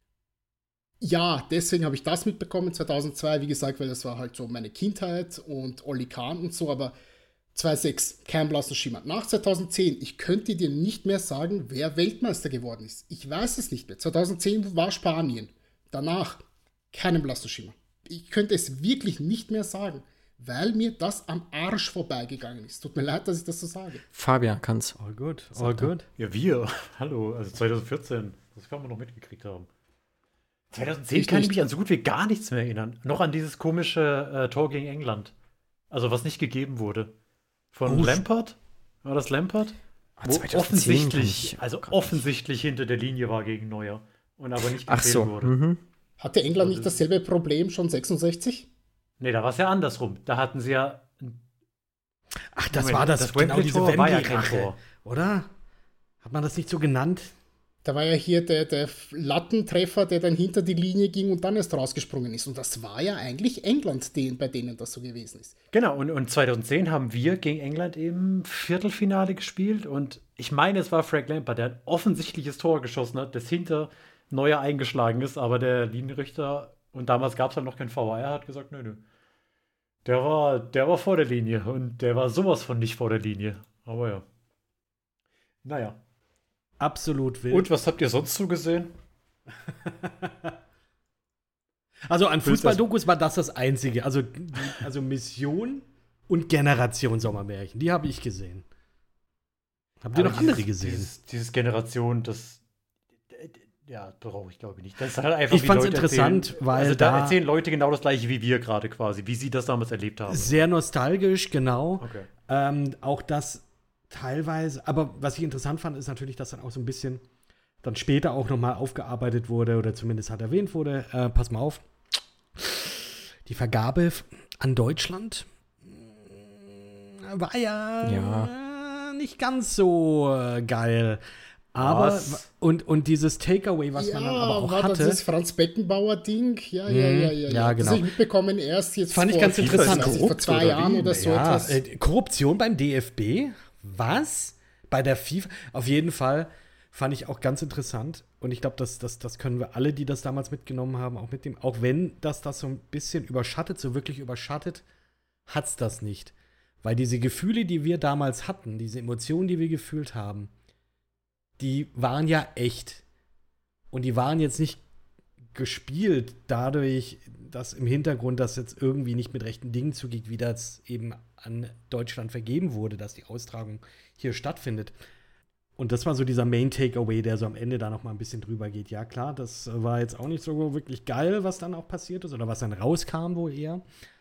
Ja, deswegen habe ich das mitbekommen, 2002, wie gesagt, weil das war halt so meine Kindheit und Oli Kahn und so, aber 2006, kein blassen Schimmer. Nach 2010, ich könnte dir nicht mehr sagen, wer Weltmeister geworden ist. Ich weiß es nicht mehr. 2010 war Spanien. Danach, keinen blassen Schimmer. Ich könnte es wirklich nicht mehr sagen, weil mir das am Arsch vorbeigegangen ist. Tut mir leid, dass ich das so sage. Fabian kann's. All good, all good. Ja, wir. Hallo, also 2014, das kann man noch mitgekriegt haben. 2010 kann ich mich an so gut wie gar nichts mehr erinnern. Noch an dieses komische Tor gegen England. Also was nicht gegeben wurde. Von Lampard? War das Lampard? Wo offensichtlich hinter der Linie war gegen Neuer. Und aber nicht gezählt wurde. Hatte England nicht dasselbe Problem schon 66? Nee, da war es ja andersrum. Da hatten sie ja... Ach, das war das genau diese Wembley-Rache, oder? Hat man das nicht so genannt? Da war ja hier der Lattentreffer, der dann hinter die Linie ging und dann erst rausgesprungen ist. Und das war ja eigentlich England, bei denen das so gewesen ist. Genau, und 2010 haben wir gegen England eben Viertelfinale gespielt. Und ich meine, es war Frank Lampard, der ein offensichtliches Tor geschossen hat, das hinter Neuer eingeschlagen ist. Aber der Linienrichter, und damals gab es halt noch kein VAR, hat gesagt, nö. Der war vor der Linie und der war sowas von nicht vor der Linie. Aber ja. Naja. Absolut wild. Und was habt ihr sonst so gesehen? Also an Fußball-Dokus war das Einzige. Also Mission und Generation Sommermärchen, die habe ich gesehen. Habt ihr noch andere gesehen? Dieses Generation, das brauche ich glaube ich nicht. Das ist halt einfach, ich fand es interessant, weil also da erzählen Leute genau das gleiche wie wir gerade quasi, wie sie das damals erlebt haben. Sehr nostalgisch, genau. Okay. Auch das teilweise, aber was ich interessant fand, ist natürlich, dass dann auch so ein bisschen dann später auch nochmal aufgearbeitet wurde oder zumindest hat erwähnt wurde, pass mal auf, die Vergabe an Deutschland war ja nicht ganz so geil. Aber, und dieses Takeaway, was man dann aber auch hatte. Das Franz Beckenbauer-Ding? Ja. Ja, genau. Das habe ich mitbekommen erst jetzt fand ich ganz interessant. Vor 2 Jahren oder so etwas. Korruption beim DFB? Was? Bei der FIFA? Auf jeden Fall fand ich auch ganz interessant. Und ich glaube, das können wir alle, die das damals mitgenommen haben, auch mitnehmen. Auch wenn das so ein bisschen überschattet, so wirklich überschattet, hat's das nicht. Weil diese Gefühle, die wir damals hatten, diese Emotionen, die wir gefühlt haben, die waren ja echt. Und die waren jetzt nicht gespielt dadurch, dass im Hintergrund das jetzt irgendwie nicht mit rechten Dingen zugeht, wie das eben an Deutschland vergeben wurde, dass die Austragung hier stattfindet. Und das war so dieser Main-Takeaway, der so am Ende da noch mal ein bisschen drüber geht. Ja, klar, das war jetzt auch nicht so wirklich geil, was dann auch passiert ist oder was dann rauskam wohl eher.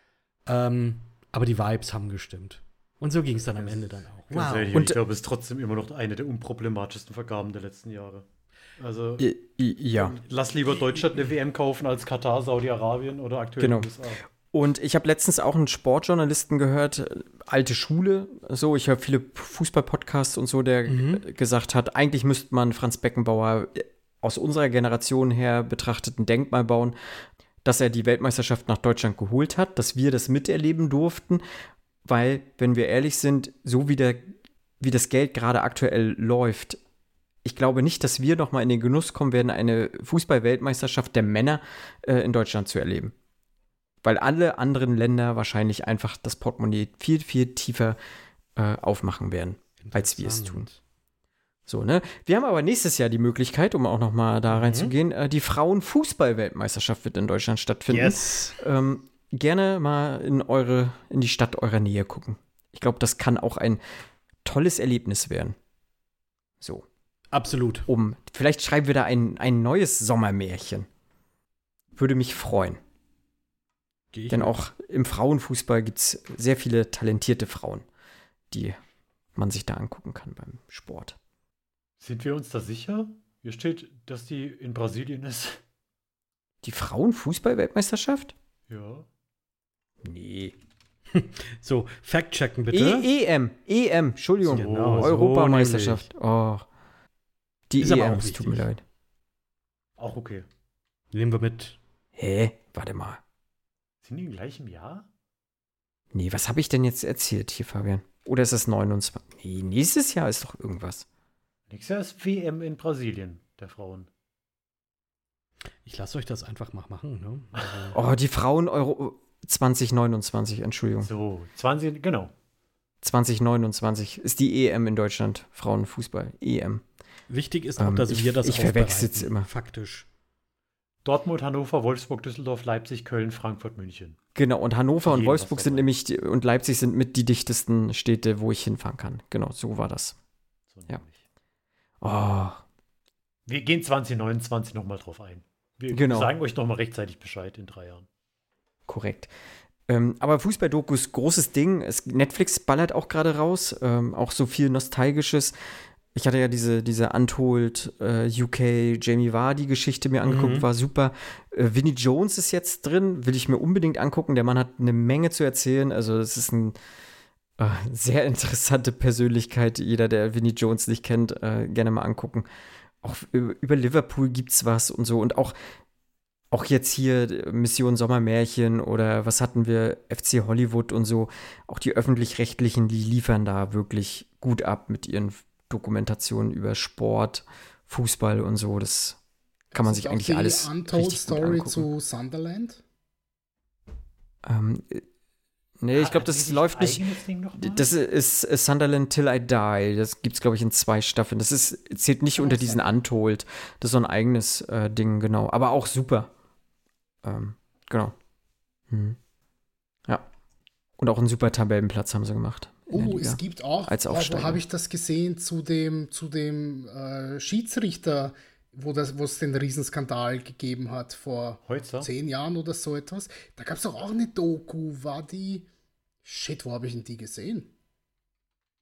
Aber die Vibes haben gestimmt. Und so ging es dann am Ende dann auch. Wow. Ehrlich, und ich glaube, es ist trotzdem immer noch eine der unproblematischsten Vergaben der letzten Jahre. Also, ja. Lass lieber Deutschland eine WM kaufen als Katar, Saudi-Arabien oder aktuell USA. Und ich habe letztens auch einen Sportjournalisten gehört, alte Schule, so, ich höre viele Fußball-Podcasts und so, der gesagt hat, eigentlich müsste man Franz Beckenbauer aus unserer Generation her betrachtet ein Denkmal bauen, dass er die Weltmeisterschaft nach Deutschland geholt hat, dass wir das miterleben durften, weil, wenn wir ehrlich sind, so wie das Geld gerade aktuell läuft, ich glaube nicht, dass wir noch mal in den Genuss kommen werden, eine Fußball-Weltmeisterschaft der Männer in Deutschland zu erleben. Weil alle anderen Länder wahrscheinlich einfach das Portemonnaie viel, viel tiefer aufmachen werden, als wir es tun. So, ne? Wir haben aber nächstes Jahr die Möglichkeit, um auch noch mal da reinzugehen, die Frauenfußball-Weltmeisterschaft wird in Deutschland stattfinden. Yes. Gerne mal in die Stadt eurer Nähe gucken. Ich glaube, das kann auch ein tolles Erlebnis werden. So. Absolut. Vielleicht schreiben wir da ein neues Sommermärchen. Würde mich freuen. Denn auch im Frauenfußball gibt es sehr viele talentierte Frauen, die man sich da angucken kann beim Sport. Sind wir uns da sicher? Hier steht, dass die in Brasilien ist. Die Frauenfußball-Weltmeisterschaft? Ja. Nee. So, Fact-checken bitte. EM, Entschuldigung. Genau, Europameisterschaft. So die ist EM, es tut mir leid. Auch okay. Nehmen wir mit. Hä? Warte mal. Sind die im gleichen Jahr? Nee, was habe ich denn jetzt erzählt hier, Fabian? Oder ist es 29? Nee, nächstes Jahr ist doch irgendwas. Nächstes Jahr ist WM in Brasilien, der Frauen. Ich lasse euch das einfach mal machen. Ne? Also die Frauen 2029, Entschuldigung. So, 20, genau. 2029 ist die EM in Deutschland, Frauenfußball, EM. Wichtig ist auch, dass wir das ich verwechsel es immer. Faktisch. Dortmund, Hannover, Wolfsburg, Düsseldorf, Leipzig, Köln, Frankfurt, München. Genau, und Hannover und Wolfsburg sind nämlich, und Leipzig sind mit die dichtesten Städte, wo ich hinfahren kann. Genau, so war das. So ja. Oh. Wir gehen 2029 nochmal drauf ein. Wir sagen euch nochmal rechtzeitig Bescheid in 3 Jahren. Korrekt. Aber Fußball-Dokus, großes Ding. Netflix ballert auch gerade raus. Auch so viel Nostalgisches. Ich hatte ja diese Untold UK Jamie Vardy-Geschichte mir angeguckt, war super. Vinnie Jones ist jetzt drin, will ich mir unbedingt angucken. Der Mann hat eine Menge zu erzählen. Also das ist eine sehr interessante Persönlichkeit. Jeder, der Vinnie Jones nicht kennt, gerne mal angucken. Auch über Liverpool gibt's was und so. Und auch jetzt hier Mission Sommermärchen oder was hatten wir, FC Hollywood und so. Auch die Öffentlich-Rechtlichen, die liefern da wirklich gut ab mit ihren Dokumentationen über Sport, Fußball und so. Das kann man sich eigentlich alles die Untold Story zu Sunderland? Nee, ich glaube, das läuft nicht. Das ist Sunderland Till I Die. Das gibt es, glaube ich, in 2 Staffeln. Das zählt nicht unter diesen Untold. Das ist so ein eigenes Ding, genau. Aber auch super. Genau. Ja. Und auch einen super Tabellenplatz haben sie gemacht. Es gibt auch, wo habe ich das gesehen, zu dem Schiedsrichter, wo es den Riesenskandal gegeben hat vor 10 Jahren oder so etwas. Da gab es auch eine Doku, wo habe ich denn die gesehen?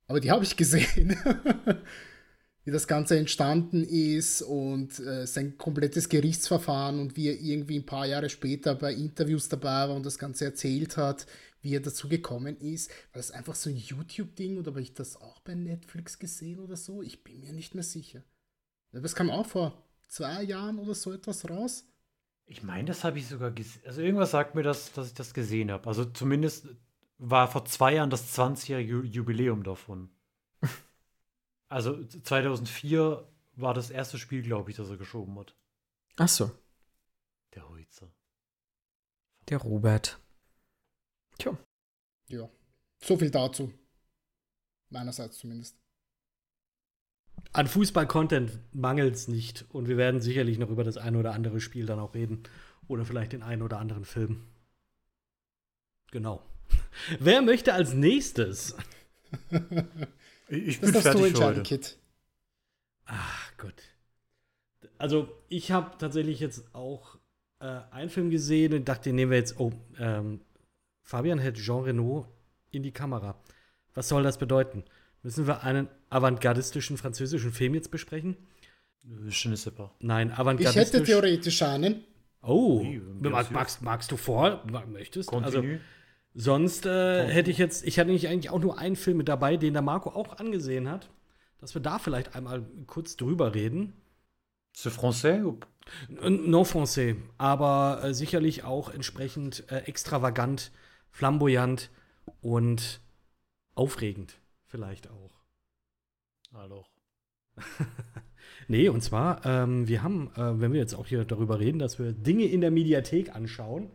Aber die habe ich gesehen, wie das Ganze entstanden ist und sein komplettes Gerichtsverfahren und wie er irgendwie ein paar Jahre später bei Interviews dabei war und das Ganze erzählt hat, wie er dazu gekommen ist. War das einfach so ein YouTube-Ding oder habe ich das auch bei Netflix gesehen oder so? Ich bin mir nicht mehr sicher. Das kam auch vor 2 Jahren oder so etwas raus. Ich meine, das habe ich sogar gesehen. Also irgendwas sagt mir, dass ich das gesehen habe. Also zumindest war vor 2 Jahren das 20-jährige Jubiläum davon. Also 2004 war das erste Spiel, glaube ich, das er geschoben hat. Ach so. Der Holzer. Der Robert. Tja. Ja, so viel dazu. Meinerseits zumindest. An Fußball-Content mangelt es nicht. Und wir werden sicherlich noch über das ein oder andere Spiel dann auch reden. Oder vielleicht den einen oder anderen Film. Genau. Wer möchte als nächstes? Ich bin fertig für heute. Kit. Ach Gott. Also ich habe tatsächlich jetzt auch einen Film gesehen und dachte, den nehmen wir jetzt. Fabian hält Jean Reno in die Kamera. Was soll das bedeuten? Müssen wir einen avantgardistischen französischen Film jetzt besprechen? Je ne sais pas. Nein, avantgardistisch. Ich hätte theoretisch einen. Oh, Oui, magst du vor? Möchtest? Continue. Also, sonst hätte ich hatte nicht eigentlich auch nur einen Film mit dabei, den der Marco auch angesehen hat, dass wir da vielleicht einmal kurz drüber reden. C'est français? Non français, aber sicherlich auch entsprechend extravagant, flamboyant und aufregend vielleicht auch. Hallo. Nee, und zwar, wir haben, wenn wir jetzt auch hier darüber reden, dass wir Dinge in der Mediathek anschauen,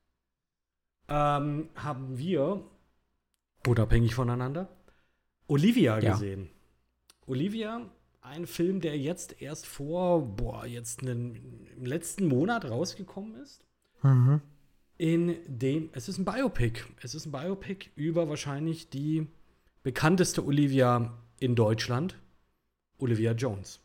haben wir, unabhängig voneinander, Olivia gesehen. Olivia, ein Film, der jetzt erst im letzten Monat rausgekommen ist. Mhm. Es ist ein Biopic. Es ist ein Biopic über wahrscheinlich die bekannteste Olivia in Deutschland, Olivia Jones.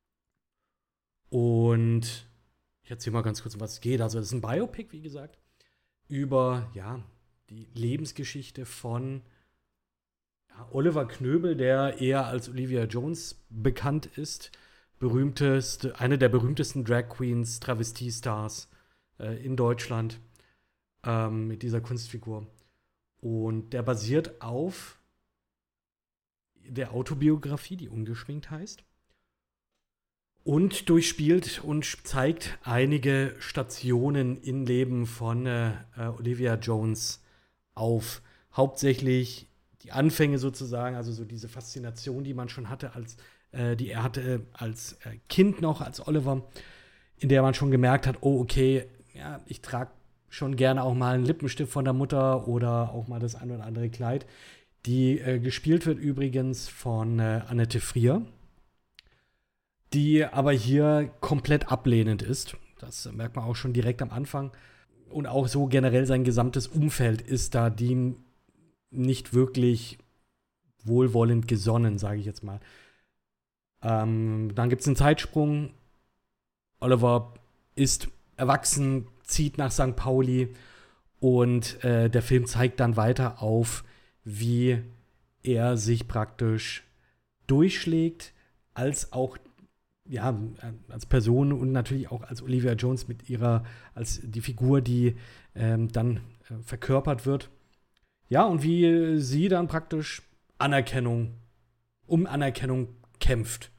Und ich erzähle mal ganz kurz, um was es geht. Also, es ist ein Biopic, wie gesagt, über die Lebensgeschichte von Oliver Knöbel, der eher als Olivia Jones bekannt ist. Eine der berühmtesten Drag Queens, Travestiestars in Deutschland mit dieser Kunstfigur. Und der basiert auf der Autobiografie, die Ungeschminkt heißt. Und durchspielt und zeigt einige Stationen im Leben von Olivia Jones auf. Hauptsächlich die Anfänge sozusagen, also so diese Faszination, die man schon hatte, die er hatte als Kind noch, als Oliver, in der man schon gemerkt hat, oh, okay, ja, ich trage schon gerne auch mal einen Lippenstift von der Mutter oder auch mal das ein oder andere Kleid. Die gespielt wird übrigens von Annette Frier, die aber hier komplett ablehnend ist. Das merkt man auch schon direkt am Anfang. Und auch so generell sein gesamtes Umfeld ist da dem nicht wirklich wohlwollend gesonnen, sage ich jetzt mal. Dann gibt es einen Zeitsprung. Oliver ist erwachsen, zieht nach St. Pauli und der Film zeigt dann weiter auf, wie er sich praktisch durchschlägt, als auch als Person und natürlich auch als Olivia Jones als die Figur, die dann verkörpert wird. Ja, und wie sie dann praktisch um Anerkennung kämpft.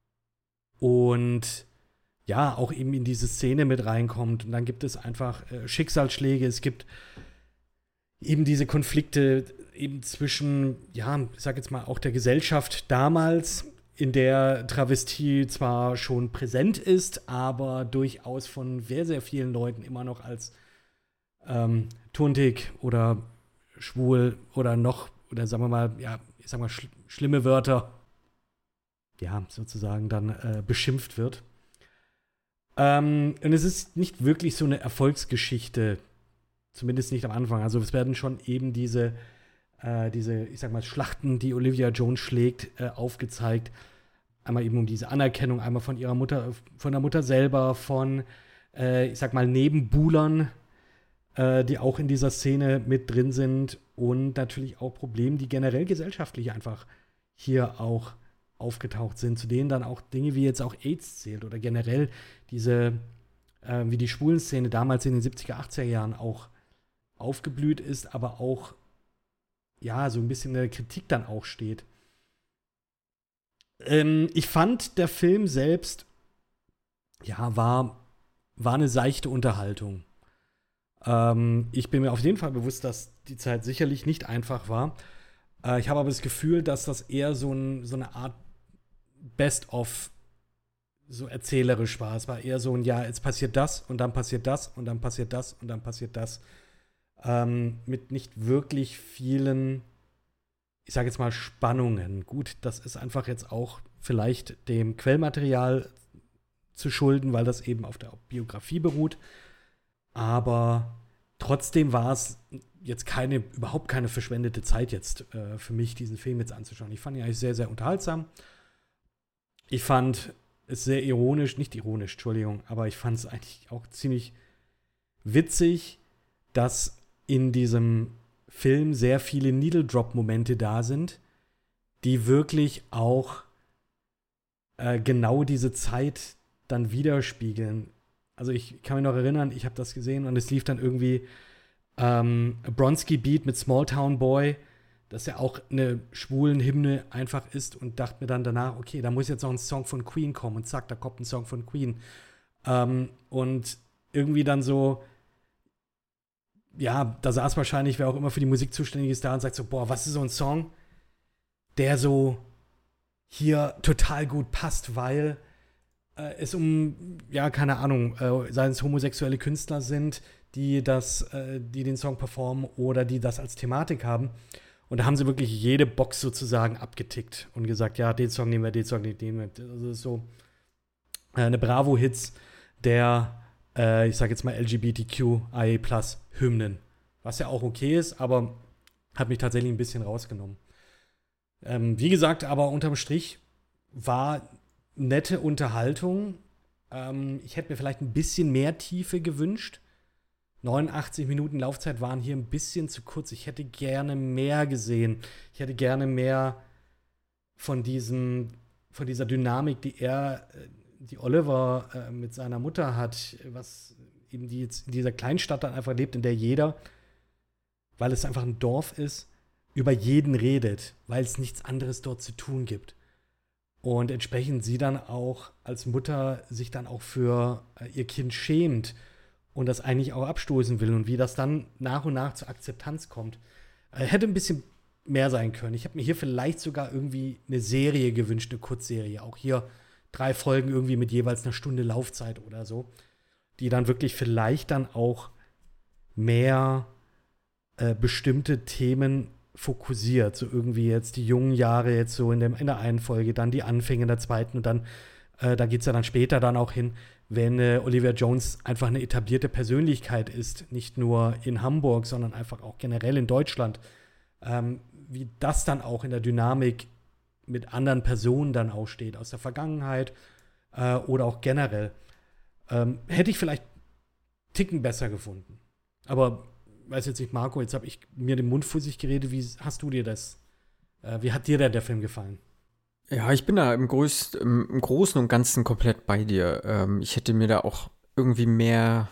Und ja, auch eben in diese Szene mit reinkommt. Und dann gibt es einfach Schicksalsschläge. Es gibt eben diese Konflikte eben zwischen, ich sag jetzt mal, auch der Gesellschaft damals, in der Travestie zwar schon präsent ist, aber durchaus von sehr, sehr vielen Leuten immer noch als tuntig oder schwul oder sagen wir mal, schlimme Wörter, sozusagen dann beschimpft wird. Und es ist nicht wirklich so eine Erfolgsgeschichte, zumindest nicht am Anfang. Also es werden schon eben diese ich sag mal, Schlachten, die Olivia Jones schlägt, aufgezeigt. Einmal eben um diese Anerkennung, einmal von ihrer Mutter, von der Mutter selber, von, ich sag mal, Nebenbuhlern, die auch in dieser Szene mit drin sind und natürlich auch Probleme, die generell gesellschaftlich einfach hier auch aufgetaucht sind, zu denen dann auch Dinge wie jetzt auch AIDS zählt oder generell diese, wie die Schwulenszene damals in den 70er, 80er Jahren auch aufgeblüht ist, aber auch, ja, so ein bisschen in der Kritik dann auch steht. Ich fand, der Film selbst, ja, war eine seichte Unterhaltung. Ich bin mir auf jeden Fall bewusst, dass die Zeit sicherlich nicht einfach war. Ich habe aber das Gefühl, dass das eher so eine Art Best-of so erzählerisch war. Es war eher so ein, ja, jetzt passiert das und dann passiert das und dann passiert das und dann passiert das. Mit nicht wirklich vielen, ich sage jetzt mal, Spannungen. Gut, das ist einfach jetzt auch vielleicht dem Quellmaterial zu schulden, weil das eben auf der Biografie beruht. Aber trotzdem war es jetzt überhaupt keine verschwendete Zeit jetzt für mich, diesen Film jetzt anzuschauen. Ich fand ihn eigentlich sehr, sehr unterhaltsam. Ich fand es sehr Entschuldigung, aber ich fand es eigentlich auch ziemlich witzig, dass in diesem Film sehr viele Needle-Drop-Momente da sind, die wirklich auch genau diese Zeit dann widerspiegeln. Also ich kann mich noch erinnern, ich habe das gesehen und es lief dann irgendwie Bronski Beat mit Small Town Boy, dass ja auch eine schwulen Hymne einfach ist und dachte mir dann danach, okay, da muss jetzt noch ein Song von Queen kommen und zack, da kommt ein Song von Queen. Und irgendwie dann so, ja, da saß wahrscheinlich, wer auch immer für die Musik zuständig ist, da und sagt so, boah, was ist so ein Song, der so hier total gut passt, weil es keine Ahnung, seien es homosexuelle Künstler sind, die den Song performen oder die das als Thematik haben. Und da haben sie wirklich jede Box sozusagen abgetickt und gesagt, ja, den Song nehmen wir, den Song nehmen wir. Also das ist so eine Bravo-Hits der, ich sag jetzt mal LGBTQIA+-Hymnen. Was ja auch okay ist, aber hat mich tatsächlich ein bisschen rausgenommen. Wie gesagt, aber unterm Strich war nette Unterhaltung. Ich hätte mir vielleicht ein bisschen mehr Tiefe gewünscht. 89 Minuten Laufzeit waren hier ein bisschen zu kurz. Ich hätte gerne mehr gesehen. Ich hätte gerne mehr von dieser Dynamik, die Oliver mit seiner Mutter hat, was eben die jetzt in dieser Kleinstadt dann einfach lebt, in der jeder, weil es einfach ein Dorf ist, über jeden redet, weil es nichts anderes dort zu tun gibt. Und entsprechend sie dann auch als Mutter sich dann auch für ihr Kind schämt und das eigentlich auch abstoßen will und wie das dann nach und nach zur Akzeptanz kommt. Hätte ein bisschen mehr sein können. Ich habe mir hier vielleicht sogar irgendwie eine Serie gewünscht, eine Kurzserie. Auch hier 3 Folgen irgendwie mit jeweils einer Stunde Laufzeit oder so, die dann wirklich vielleicht dann auch mehr bestimmte Themen fokussiert. So irgendwie jetzt die jungen Jahre jetzt so in der einen Folge, dann die Anfänge in der zweiten und dann, da geht es ja dann später dann auch hin, wenn Olivia Jones einfach eine etablierte Persönlichkeit ist, nicht nur in Hamburg, sondern einfach auch generell in Deutschland, wie das dann auch in der Dynamik mit anderen Personen dann aussteht, aus der Vergangenheit oder auch generell. Hätte ich vielleicht Ticken besser gefunden. Aber, weiß jetzt nicht, Marco, jetzt habe ich mir den Mund fussig geredet. Wie hast du dir das, wie hat dir der Film gefallen? Ja, ich bin da im Großen und Ganzen komplett bei dir. Ich hätte mir da auch irgendwie mehr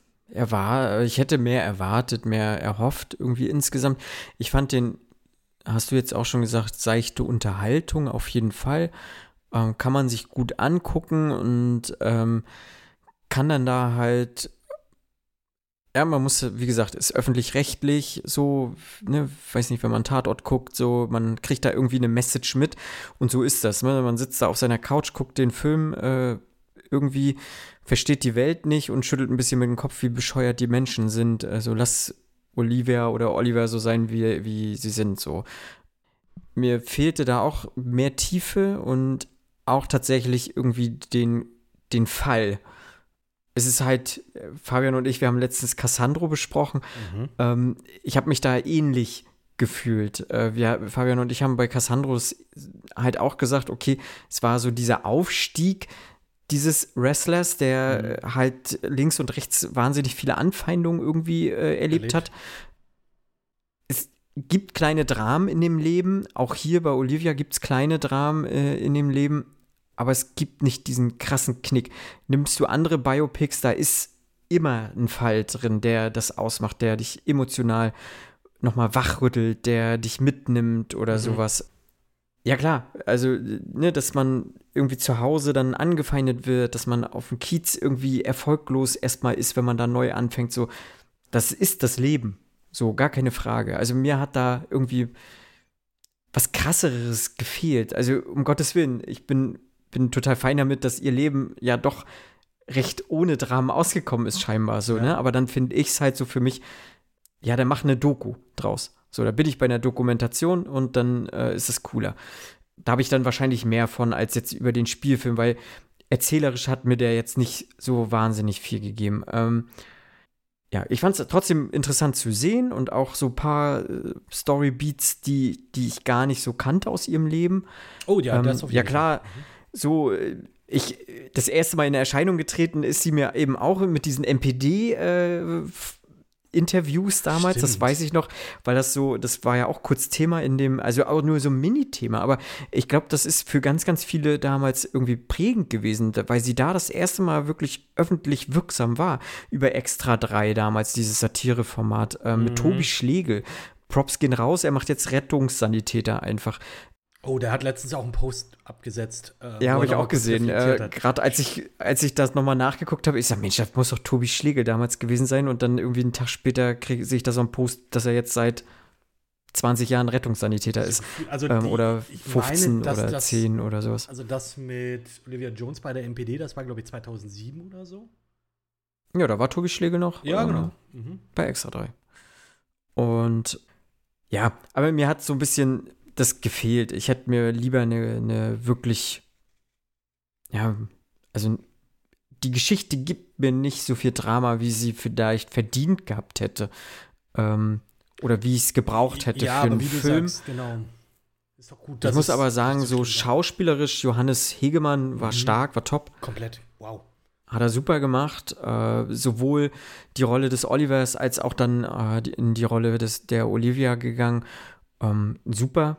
erwartet, mehr erhofft irgendwie insgesamt. Ich fand den, hast du jetzt auch schon gesagt, seichte Unterhaltung auf jeden Fall. Kann man sich gut angucken und kann dann da halt, ja, man muss, wie gesagt, ist öffentlich-rechtlich so, ne, weiß nicht, wenn man Tatort guckt, so, man kriegt da irgendwie eine Message mit und so ist das, ne? Man sitzt da auf seiner Couch, guckt den Film, irgendwie versteht die Welt nicht und schüttelt ein bisschen mit dem Kopf, wie bescheuert die Menschen sind. Also lass Olivia oder Oliver so sein, wie sie sind, so. Mir fehlte da auch mehr Tiefe und auch tatsächlich irgendwie den Fall. Es ist halt, Fabian und ich, wir haben letztens Cassandro besprochen. Ich habe mich da ähnlich gefühlt. Fabian und ich haben bei Cassandros halt auch gesagt, okay, es war so dieser Aufstieg dieses Wrestlers, der halt links und rechts wahnsinnig viele Anfeindungen irgendwie erlebt hat. gibt kleine Dramen in dem Leben. Auch hier bei Olivia gibt es kleine Dramen in dem Leben. Aber es gibt nicht diesen krassen Knick. Nimmst du andere Biopics, da ist immer ein Fall drin, der das ausmacht, der dich emotional nochmal wachrüttelt, der dich mitnimmt oder sowas. Ja klar, also, ne, dass man irgendwie zu Hause dann angefeindet wird, dass man auf dem Kiez irgendwie erfolglos erstmal ist, wenn man da neu anfängt, so, das ist das Leben, so, gar keine Frage. Also mir hat da irgendwie was Krasseres gefehlt, also um Gottes Willen, ich bin total fein damit, dass ihr Leben ja doch recht ohne Dramen ausgekommen ist scheinbar, so, ne, aber dann finde ich es halt so für mich, ja, dann mach eine Doku draus. So, da bin ich bei einer Dokumentation und dann ist es cooler. Da habe ich dann wahrscheinlich mehr von als jetzt über den Spielfilm, weil erzählerisch hat mir der jetzt nicht so wahnsinnig viel gegeben. Ja, ich fand es trotzdem interessant zu sehen und auch so ein paar Storybeats, die ich gar nicht so kannte aus ihrem Leben. Oh ja, das auf jeden Fall. Ja klar, so das erste Mal in Erscheinung getreten ist sie mir eben auch mit diesen NPD Interviews damals, das weiß ich noch, weil das war ja auch kurz Thema in dem, also auch nur so ein Mini-Thema, aber ich glaube, das ist für ganz, ganz viele damals irgendwie prägend gewesen, weil sie da das erste Mal wirklich öffentlich wirksam war, über Extra 3 damals, dieses Satireformat mit Tobi Schlegel. Props gehen raus, er macht jetzt Rettungssanitäter einfach. Oh, der hat letztens auch einen Post abgesetzt. Ja, habe ich auch gesehen. Gerade als ich das nochmal nachgeguckt habe, ich sag, Mensch, das muss doch Tobi Schlegel damals gewesen sein. Und dann irgendwie einen Tag später sehe ich da so einen Post, dass er jetzt seit 20 Jahren Rettungssanitäter ist. Also oder 15 oder 10 oder sowas. Also das mit Olivia Jones bei der NPD, das war, glaube ich, 2007 oder so. Ja, da war Tobi Schlegel noch. Ja, genau. Bei Extra 3. Und ja, aber mir hat so ein bisschen das gefehlt. Ich hätte mir lieber eine wirklich, ja, also die Geschichte gibt mir nicht so viel Drama, wie sie vielleicht verdient gehabt hätte. Oder wie ich es gebraucht hätte für einen Film. Sagst, genau. Ist doch gut, ich muss aber sagen, so schauspielerisch, Johannes Hegemann war stark, war top. Komplett, wow. Hat er super gemacht. Sowohl die Rolle des Olivers als auch dann in die Rolle der Olivia gegangen. Super.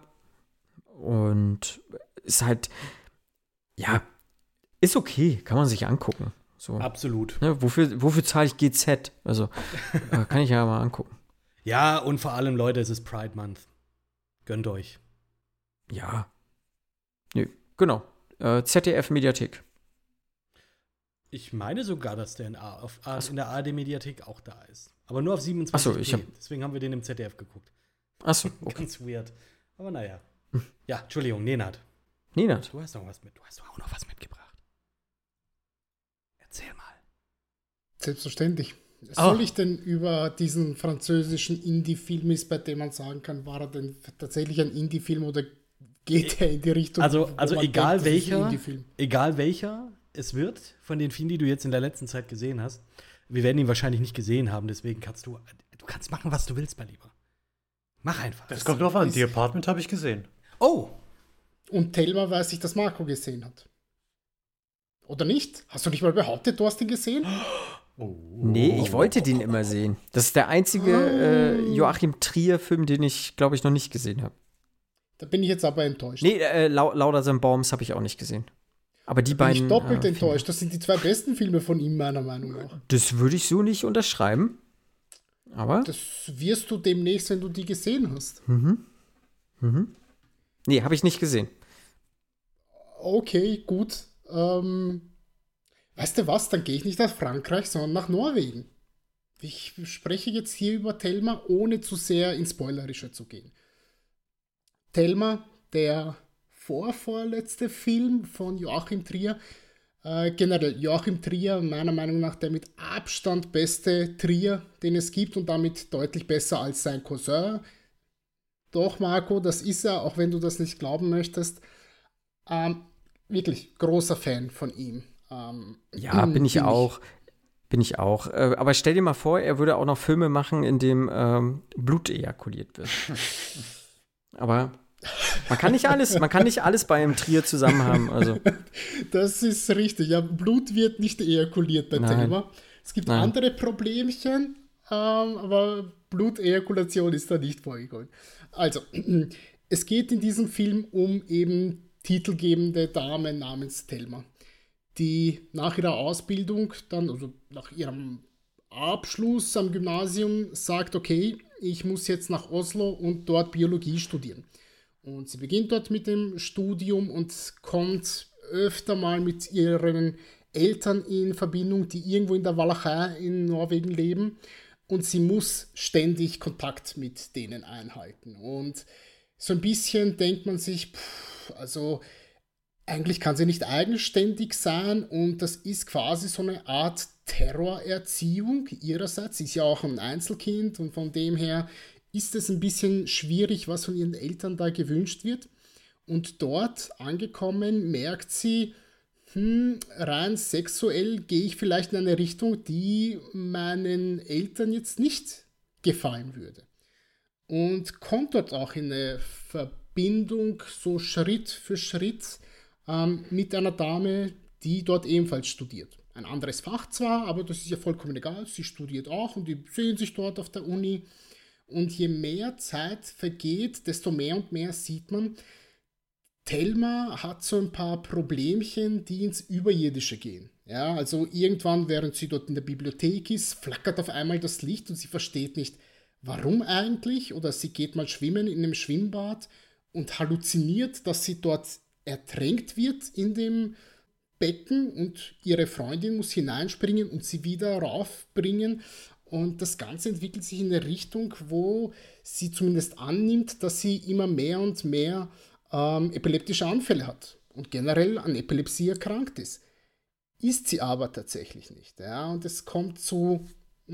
Und ist halt, ja, ist okay, kann man sich angucken. So. Absolut. Ne, wofür zahle ich GZ? Also, kann ich ja mal angucken. Ja, und vor allem, Leute, es ist Pride Month. Gönnt euch. Ja. Nö, genau. ZDF-Mediathek. Ich meine sogar, dass der in der ARD-Mediathek auch da ist. Aber nur auf 27. Achso, deswegen haben wir den im ZDF geguckt. Achso, okay. Ganz weird. Aber naja. Ja, Entschuldigung, Nenad. Nenad. Du hast auch noch was mitgebracht. Erzähl mal. Selbstverständlich. Soll ich denn über diesen französischen Indie-Film ist, bei dem man sagen kann, war er denn tatsächlich ein Indie-Film oder geht er in die Richtung? Also egal welcher es wird, von den vielen, die du jetzt in der letzten Zeit gesehen hast, wir werden ihn wahrscheinlich nicht gesehen haben, deswegen kannst du kannst machen, was du willst, mein Lieber. Mach einfach. Das kommt drauf an. The Apartment habe ich gesehen. Oh! Und Thelma weiß ich, dass Marco gesehen hat. Oder nicht? Hast du nicht mal behauptet, du hast ihn gesehen? Oh. Nee, ich wollte den immer sehen. Das ist der einzige Joachim Trier-Film, den ich, glaube ich, noch nicht gesehen habe. Da bin ich jetzt aber enttäuscht. Nee, Lauder than Bombs habe ich auch nicht gesehen. Aber die beiden. Bin ich doppelt enttäuscht. Das sind die 2 besten Filme von ihm, meiner Meinung nach. Das würde ich so nicht unterschreiben. Aber. Das wirst du demnächst, wenn du die gesehen hast. Nee, habe ich nicht gesehen. Okay, gut. Weißt du was? Dann gehe ich nicht nach Frankreich, sondern nach Norwegen. Ich spreche jetzt hier über Thelma, ohne zu sehr ins Spoilerische zu gehen. Thelma, der vorletzte Film von Joachim Trier. Generell Joachim Trier, meiner Meinung nach der mit Abstand beste Trier, den es gibt und damit deutlich besser als sein Cousin. Doch, Marco, das ist er, auch wenn du das nicht glauben möchtest. Wirklich großer Fan von ihm. Ja, bin ich auch. Aber stell dir mal vor, er würde auch noch Filme machen, in dem Blut ejakuliert wird. Aber man kann nicht alles bei einem Trier zusammen haben. Also. Das ist richtig. Ja, Blut wird nicht ejakuliert bei Thelma. Es gibt andere Problemchen, aber Blutejakulation ist da nicht vorgekommen. Also, es geht in diesem Film um eben titelgebende Dame namens Thelma, die nach ihrer Ausbildung dann, also nach ihrem Abschluss am Gymnasium sagt, okay, ich muss jetzt nach Oslo und dort Biologie studieren. Und sie beginnt dort mit dem Studium und kommt öfter mal mit ihren Eltern in Verbindung, die irgendwo in der Walachei in Norwegen leben. Und sie muss ständig Kontakt mit denen einhalten. Und so ein bisschen denkt man sich, also eigentlich kann sie nicht eigenständig sein. Und das ist quasi so eine Art Terrorerziehung ihrerseits. Sie ist ja auch ein Einzelkind und von dem her ist es ein bisschen schwierig, was von ihren Eltern da gewünscht wird. Und dort angekommen merkt sie, rein sexuell gehe ich vielleicht in eine Richtung, die meinen Eltern jetzt nicht gefallen würde. Und kommt dort auch in eine Verbindung, so Schritt für Schritt, mit einer Dame, die dort ebenfalls studiert. Ein anderes Fach zwar, aber das ist ja vollkommen egal. Sie studiert auch und die sehen sich dort auf der Uni. Und je mehr Zeit vergeht, desto mehr und mehr sieht man, Thelma hat so ein paar Problemchen, die ins Überirdische gehen. Ja, also irgendwann, während sie dort in der Bibliothek ist, flackert auf einmal das Licht und sie versteht nicht, warum eigentlich. Oder sie geht mal schwimmen in einem Schwimmbad und halluziniert, dass sie dort ertränkt wird in dem Becken und ihre Freundin muss hineinspringen und sie wieder raufbringen. Und das Ganze entwickelt sich in eine Richtung, wo sie zumindest annimmt, dass sie immer mehr und mehr epileptische Anfälle hat und generell an Epilepsie erkrankt ist. Ist sie aber tatsächlich nicht. Ja? Und es kommt zu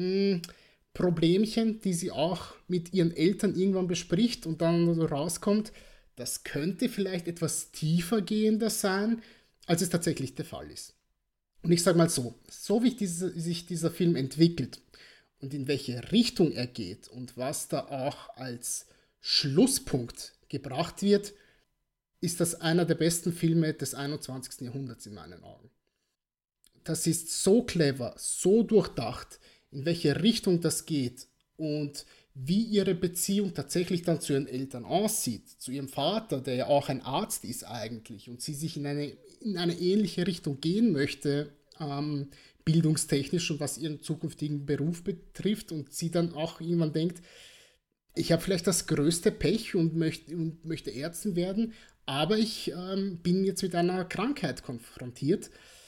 Problemchen, die sie auch mit ihren Eltern irgendwann bespricht und dann rauskommt, das könnte vielleicht etwas tiefer gehender sein, als es tatsächlich der Fall ist. Und ich sage mal so wie sich dieser Film entwickelt und in welche Richtung er geht und was da auch als Schlusspunkt gebracht wird, ist das einer der besten Filme des 21. Jahrhunderts in meinen Augen. Das ist so clever, so durchdacht, in welche Richtung das geht und wie ihre Beziehung tatsächlich dann zu ihren Eltern aussieht, zu ihrem Vater, der ja auch ein Arzt ist eigentlich und sie sich in eine ähnliche Richtung gehen möchte, bildungstechnisch und was ihren zukünftigen Beruf betrifft und sie dann auch irgendwann denkt, ich habe vielleicht das größte Pech und möchte Ärztin werden, aber ich bin jetzt mit einer Krankheit konfrontiert.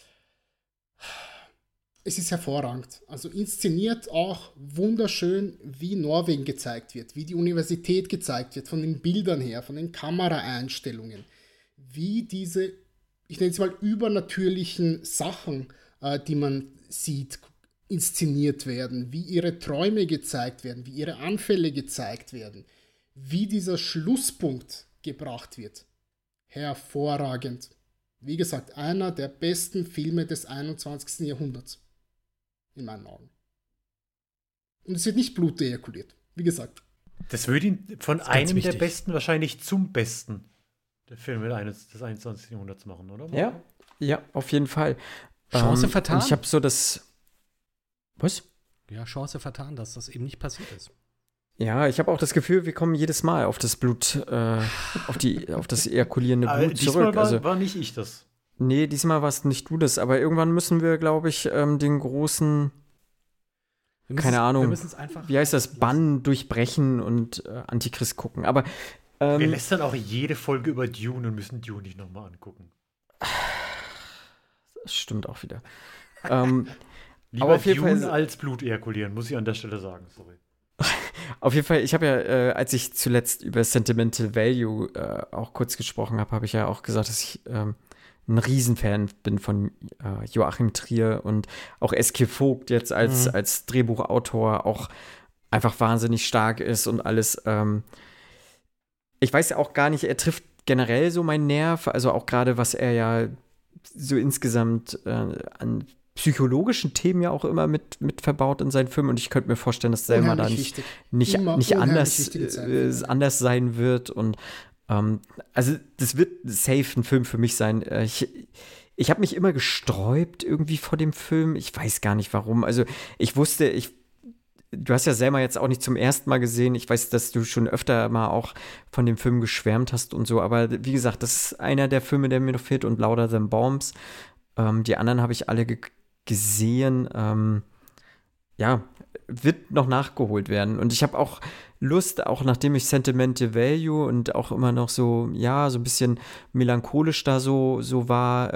Es ist hervorragend. Also inszeniert auch wunderschön, wie Norwegen gezeigt wird, wie die Universität gezeigt wird, von den Bildern her, von den Kameraeinstellungen, wie diese, ich nenne es mal, übernatürlichen Sachen, die man sieht, inszeniert werden, wie ihre Träume gezeigt werden, wie ihre Anfälle gezeigt werden, wie dieser Schlusspunkt gebracht wird. Hervorragend. Wie gesagt, einer der besten Filme des 21. Jahrhunderts. In meinen Augen. Und es wird nicht Blut ejakuliert. Wie gesagt. Das würde ihn von einem der besten wahrscheinlich zum besten der Filme des 21. Jahrhunderts machen, oder? Ja, auf jeden Fall. Chance vertan. Ich habe so das. Was? Ja, Chance vertan, dass das eben nicht passiert ist. Ja, ich habe auch das Gefühl, wir kommen jedes Mal auf das Blut, auf das ejakulierende Blut zurück. Diesmal war nicht ich das. Nee, diesmal warst nicht du das. Aber irgendwann müssen wir, glaube ich, den großen, keine Ahnung, wie heißt das, Bann durchbrechen und Antichrist gucken. Aber wir lästern auch jede Folge über Dune und müssen Dune nicht nochmal angucken. Das stimmt auch wieder. Lieber aber auf jeden Dune Fall als Blut ejakulieren, muss ich an der Stelle sagen. Sorry. Auf jeden Fall, ich habe ja, als ich zuletzt über Sentimental Value auch kurz gesprochen habe, habe ich ja auch gesagt, dass ich ein Riesenfan bin von Joachim Trier und auch Eskil Vogt jetzt als Drehbuchautor auch einfach wahnsinnig stark ist und alles. Ich weiß ja auch gar nicht, er trifft generell so meinen Nerv, also auch gerade, was er ja so insgesamt an psychologischen Themen ja auch immer mit verbaut in seinen Filmen und ich könnte mir vorstellen, dass Selma da nicht anders sein wird und also das wird safe ein Film für mich sein. Ich habe mich immer gesträubt irgendwie vor dem Film. Ich weiß gar nicht warum. Also ich wusste, du hast ja Selma jetzt auch nicht zum ersten Mal gesehen. Ich weiß, dass du schon öfter mal auch von dem Film geschwärmt hast und so. Aber wie gesagt, das ist einer der Filme, der mir noch fehlt. Und Louder Than Bombs. Die anderen habe ich alle gesehen. Ja, wird noch nachgeholt werden. Und ich habe auch Lust, auch nachdem ich Sentimental Value und auch immer noch so, ja, so ein bisschen melancholisch da so war,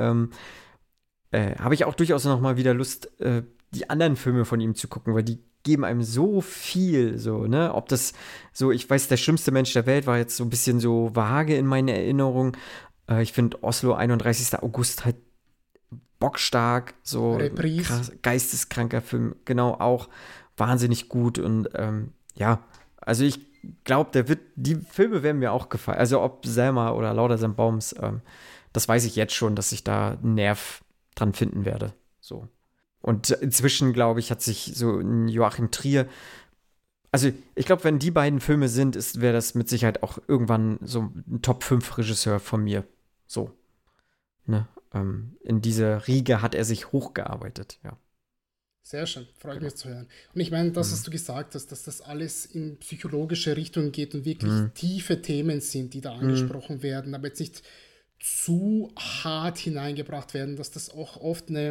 habe ich auch durchaus noch mal wieder Lust, die anderen Filme von ihm zu gucken, weil die geben einem so viel, so, ne? Ob das so, ich weiß, der schlimmste Mensch der Welt war jetzt so ein bisschen so vage in meiner Erinnerung. Ich finde Oslo 31. August halt bockstark, so krass, geisteskranker Film, genau, auch wahnsinnig gut und ja, also ich glaube, die Filme werden mir auch gefallen, also ob Selma oder Louder Than Bombs, das weiß ich jetzt schon, dass ich da einen Nerv dran finden werde, so. Und inzwischen, glaube ich, hat sich so ein Joachim Trier, also ich glaube, wenn die beiden Filme sind, wäre das mit Sicherheit auch irgendwann so ein Top-5-Regisseur von mir, so, ne? In diese Riege hat er sich hochgearbeitet, ja. Sehr schön, freut mich zu hören. Und ich meine, das, was du gesagt hast, dass das alles in psychologische Richtungen geht und wirklich tiefe Themen sind, die da angesprochen werden, aber jetzt nicht zu hart hineingebracht werden, dass das auch oft eine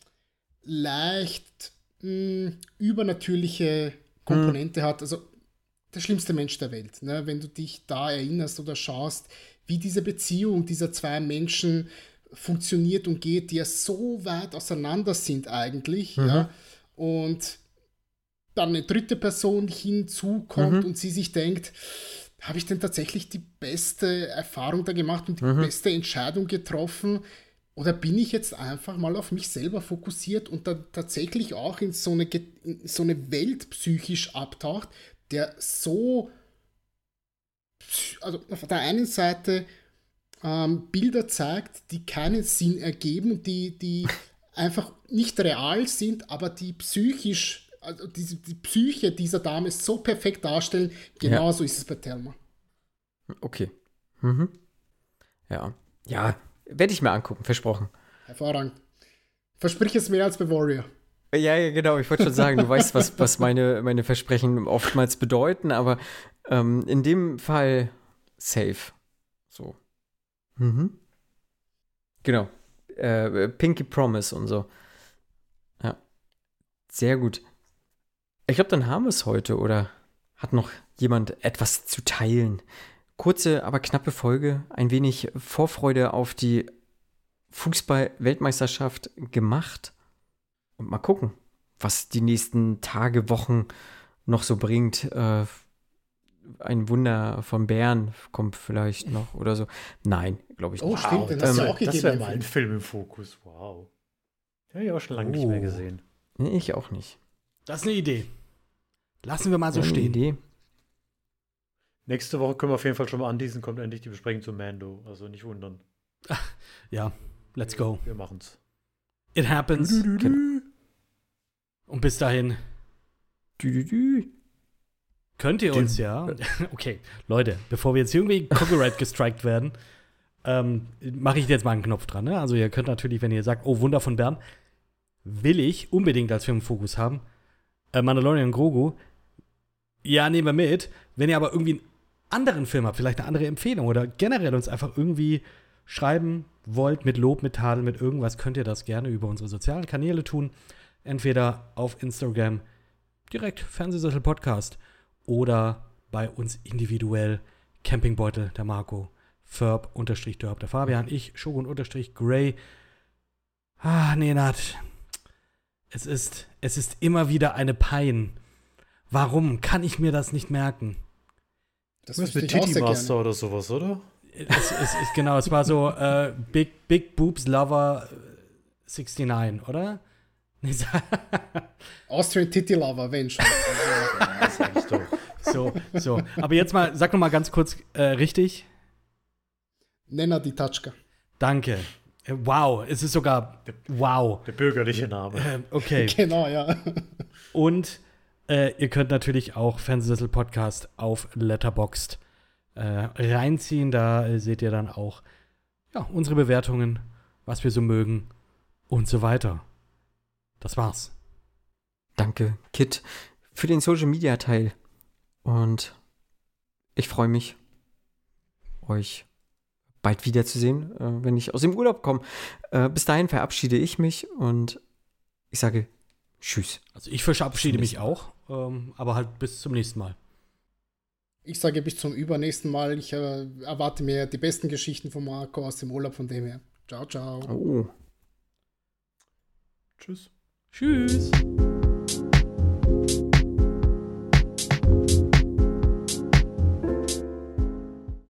leicht übernatürliche Komponente hat. Also der schlimmste Mensch der Welt, ne? Wenn du dich da erinnerst oder schaust, wie diese Beziehung dieser zwei Menschen funktioniert und geht, die ja so weit auseinander sind eigentlich, ja, und dann eine dritte Person hinzukommt und sie sich denkt, habe ich denn tatsächlich die beste Erfahrung da gemacht und die beste Entscheidung getroffen, oder bin ich jetzt einfach mal auf mich selber fokussiert und dann tatsächlich auch in so eine Welt psychisch abtaucht, der so, also auf der einen Seite Bilder zeigt, die keinen Sinn ergeben und die einfach nicht real sind, aber die psychisch, also die Psyche dieser Dame so perfekt darstellen. Genauso ist es bei Thelma. Okay. Ja. Ja, werde ich mir angucken, versprochen. Hervorragend. Versprich es mehr als bei Warrior. Ja, genau, ich wollte schon sagen, du weißt, was meine Versprechen oftmals bedeuten, aber in dem Fall safe. So. Genau. Pinky Promise und so. Ja. Sehr gut. Ich glaube, dann haben wir es heute, oder hat noch jemand etwas zu teilen? Kurze, aber knappe Folge. Ein wenig Vorfreude auf die Fußball-Weltmeisterschaft gemacht. Und mal gucken, was die nächsten Tage, Wochen noch so bringt. Ein Wunder von Bern kommt vielleicht noch oder so. Nein, glaube ich nicht. Oh, stimmt, den hast du auch gegeben. Das wäre mal ein Film im Fokus. Wow. Den habe ich auch schon lange nicht mehr gesehen. Nee, ich auch nicht. Das ist eine Idee. Lassen wir mal so Eine stehen. Idee. Nächste Woche können wir auf jeden Fall schon mal anteasen, kommt endlich die Besprechung zu Mando. Also nicht wundern. Ja, let's go. Wir machen's. It happens. Genau. Und bis dahin könnt ihr uns okay, Leute, bevor wir jetzt irgendwie Copyright gestrikt werden, mache ich jetzt mal einen Knopf dran. Ne? Also ihr könnt natürlich, wenn ihr sagt, oh, Wunder von Bern, will ich unbedingt als Filmfokus haben. Mandalorian Grogu, ja, nehmen wir mit. Wenn ihr aber irgendwie einen anderen Film habt, vielleicht eine andere Empfehlung oder generell uns einfach irgendwie schreiben wollt, mit Lob, mit Tadel, mit irgendwas, könnt ihr das gerne über unsere sozialen Kanäle tun. Entweder auf Instagram direkt Fernsehsessel Podcast oder bei uns individuell Campingbeutel, der Marco, Ferb_Dörp, der Fabian, ich, Shogun_Gray. Nenad, es ist immer wieder eine Pein. Warum kann ich mir das nicht merken? Das ist mit Titty Master oder sowas, oder? Genau, es war so Big Boobs Lover 69, oder? Austrian Titty Lover, wenn schon. Das sag ich doch. So. Aber jetzt mal, sag noch mal ganz kurz richtig. Nenna die Tatschka. Danke. Wow, es ist sogar wow. Der bürgerliche Name. Okay. Genau, ja. Und ihr könnt natürlich auch Fernsehsessel Podcast auf Letterboxd reinziehen. Da seht ihr dann auch unsere Bewertungen, was wir so mögen und so weiter. Das war's. Danke, Kit. für den Social-Media-Teil. Und ich freue mich, euch bald wiederzusehen, wenn ich aus dem Urlaub komme. Bis dahin verabschiede ich mich und ich sage Tschüss. Also ich verabschiede mich auch, aber halt bis zum nächsten Mal. Ich sage bis zum übernächsten Mal. Ich erwarte mir die besten Geschichten von Marco aus dem Urlaub, von dem her. Ciao, ciao. Oh. Tschüss. Tschüss.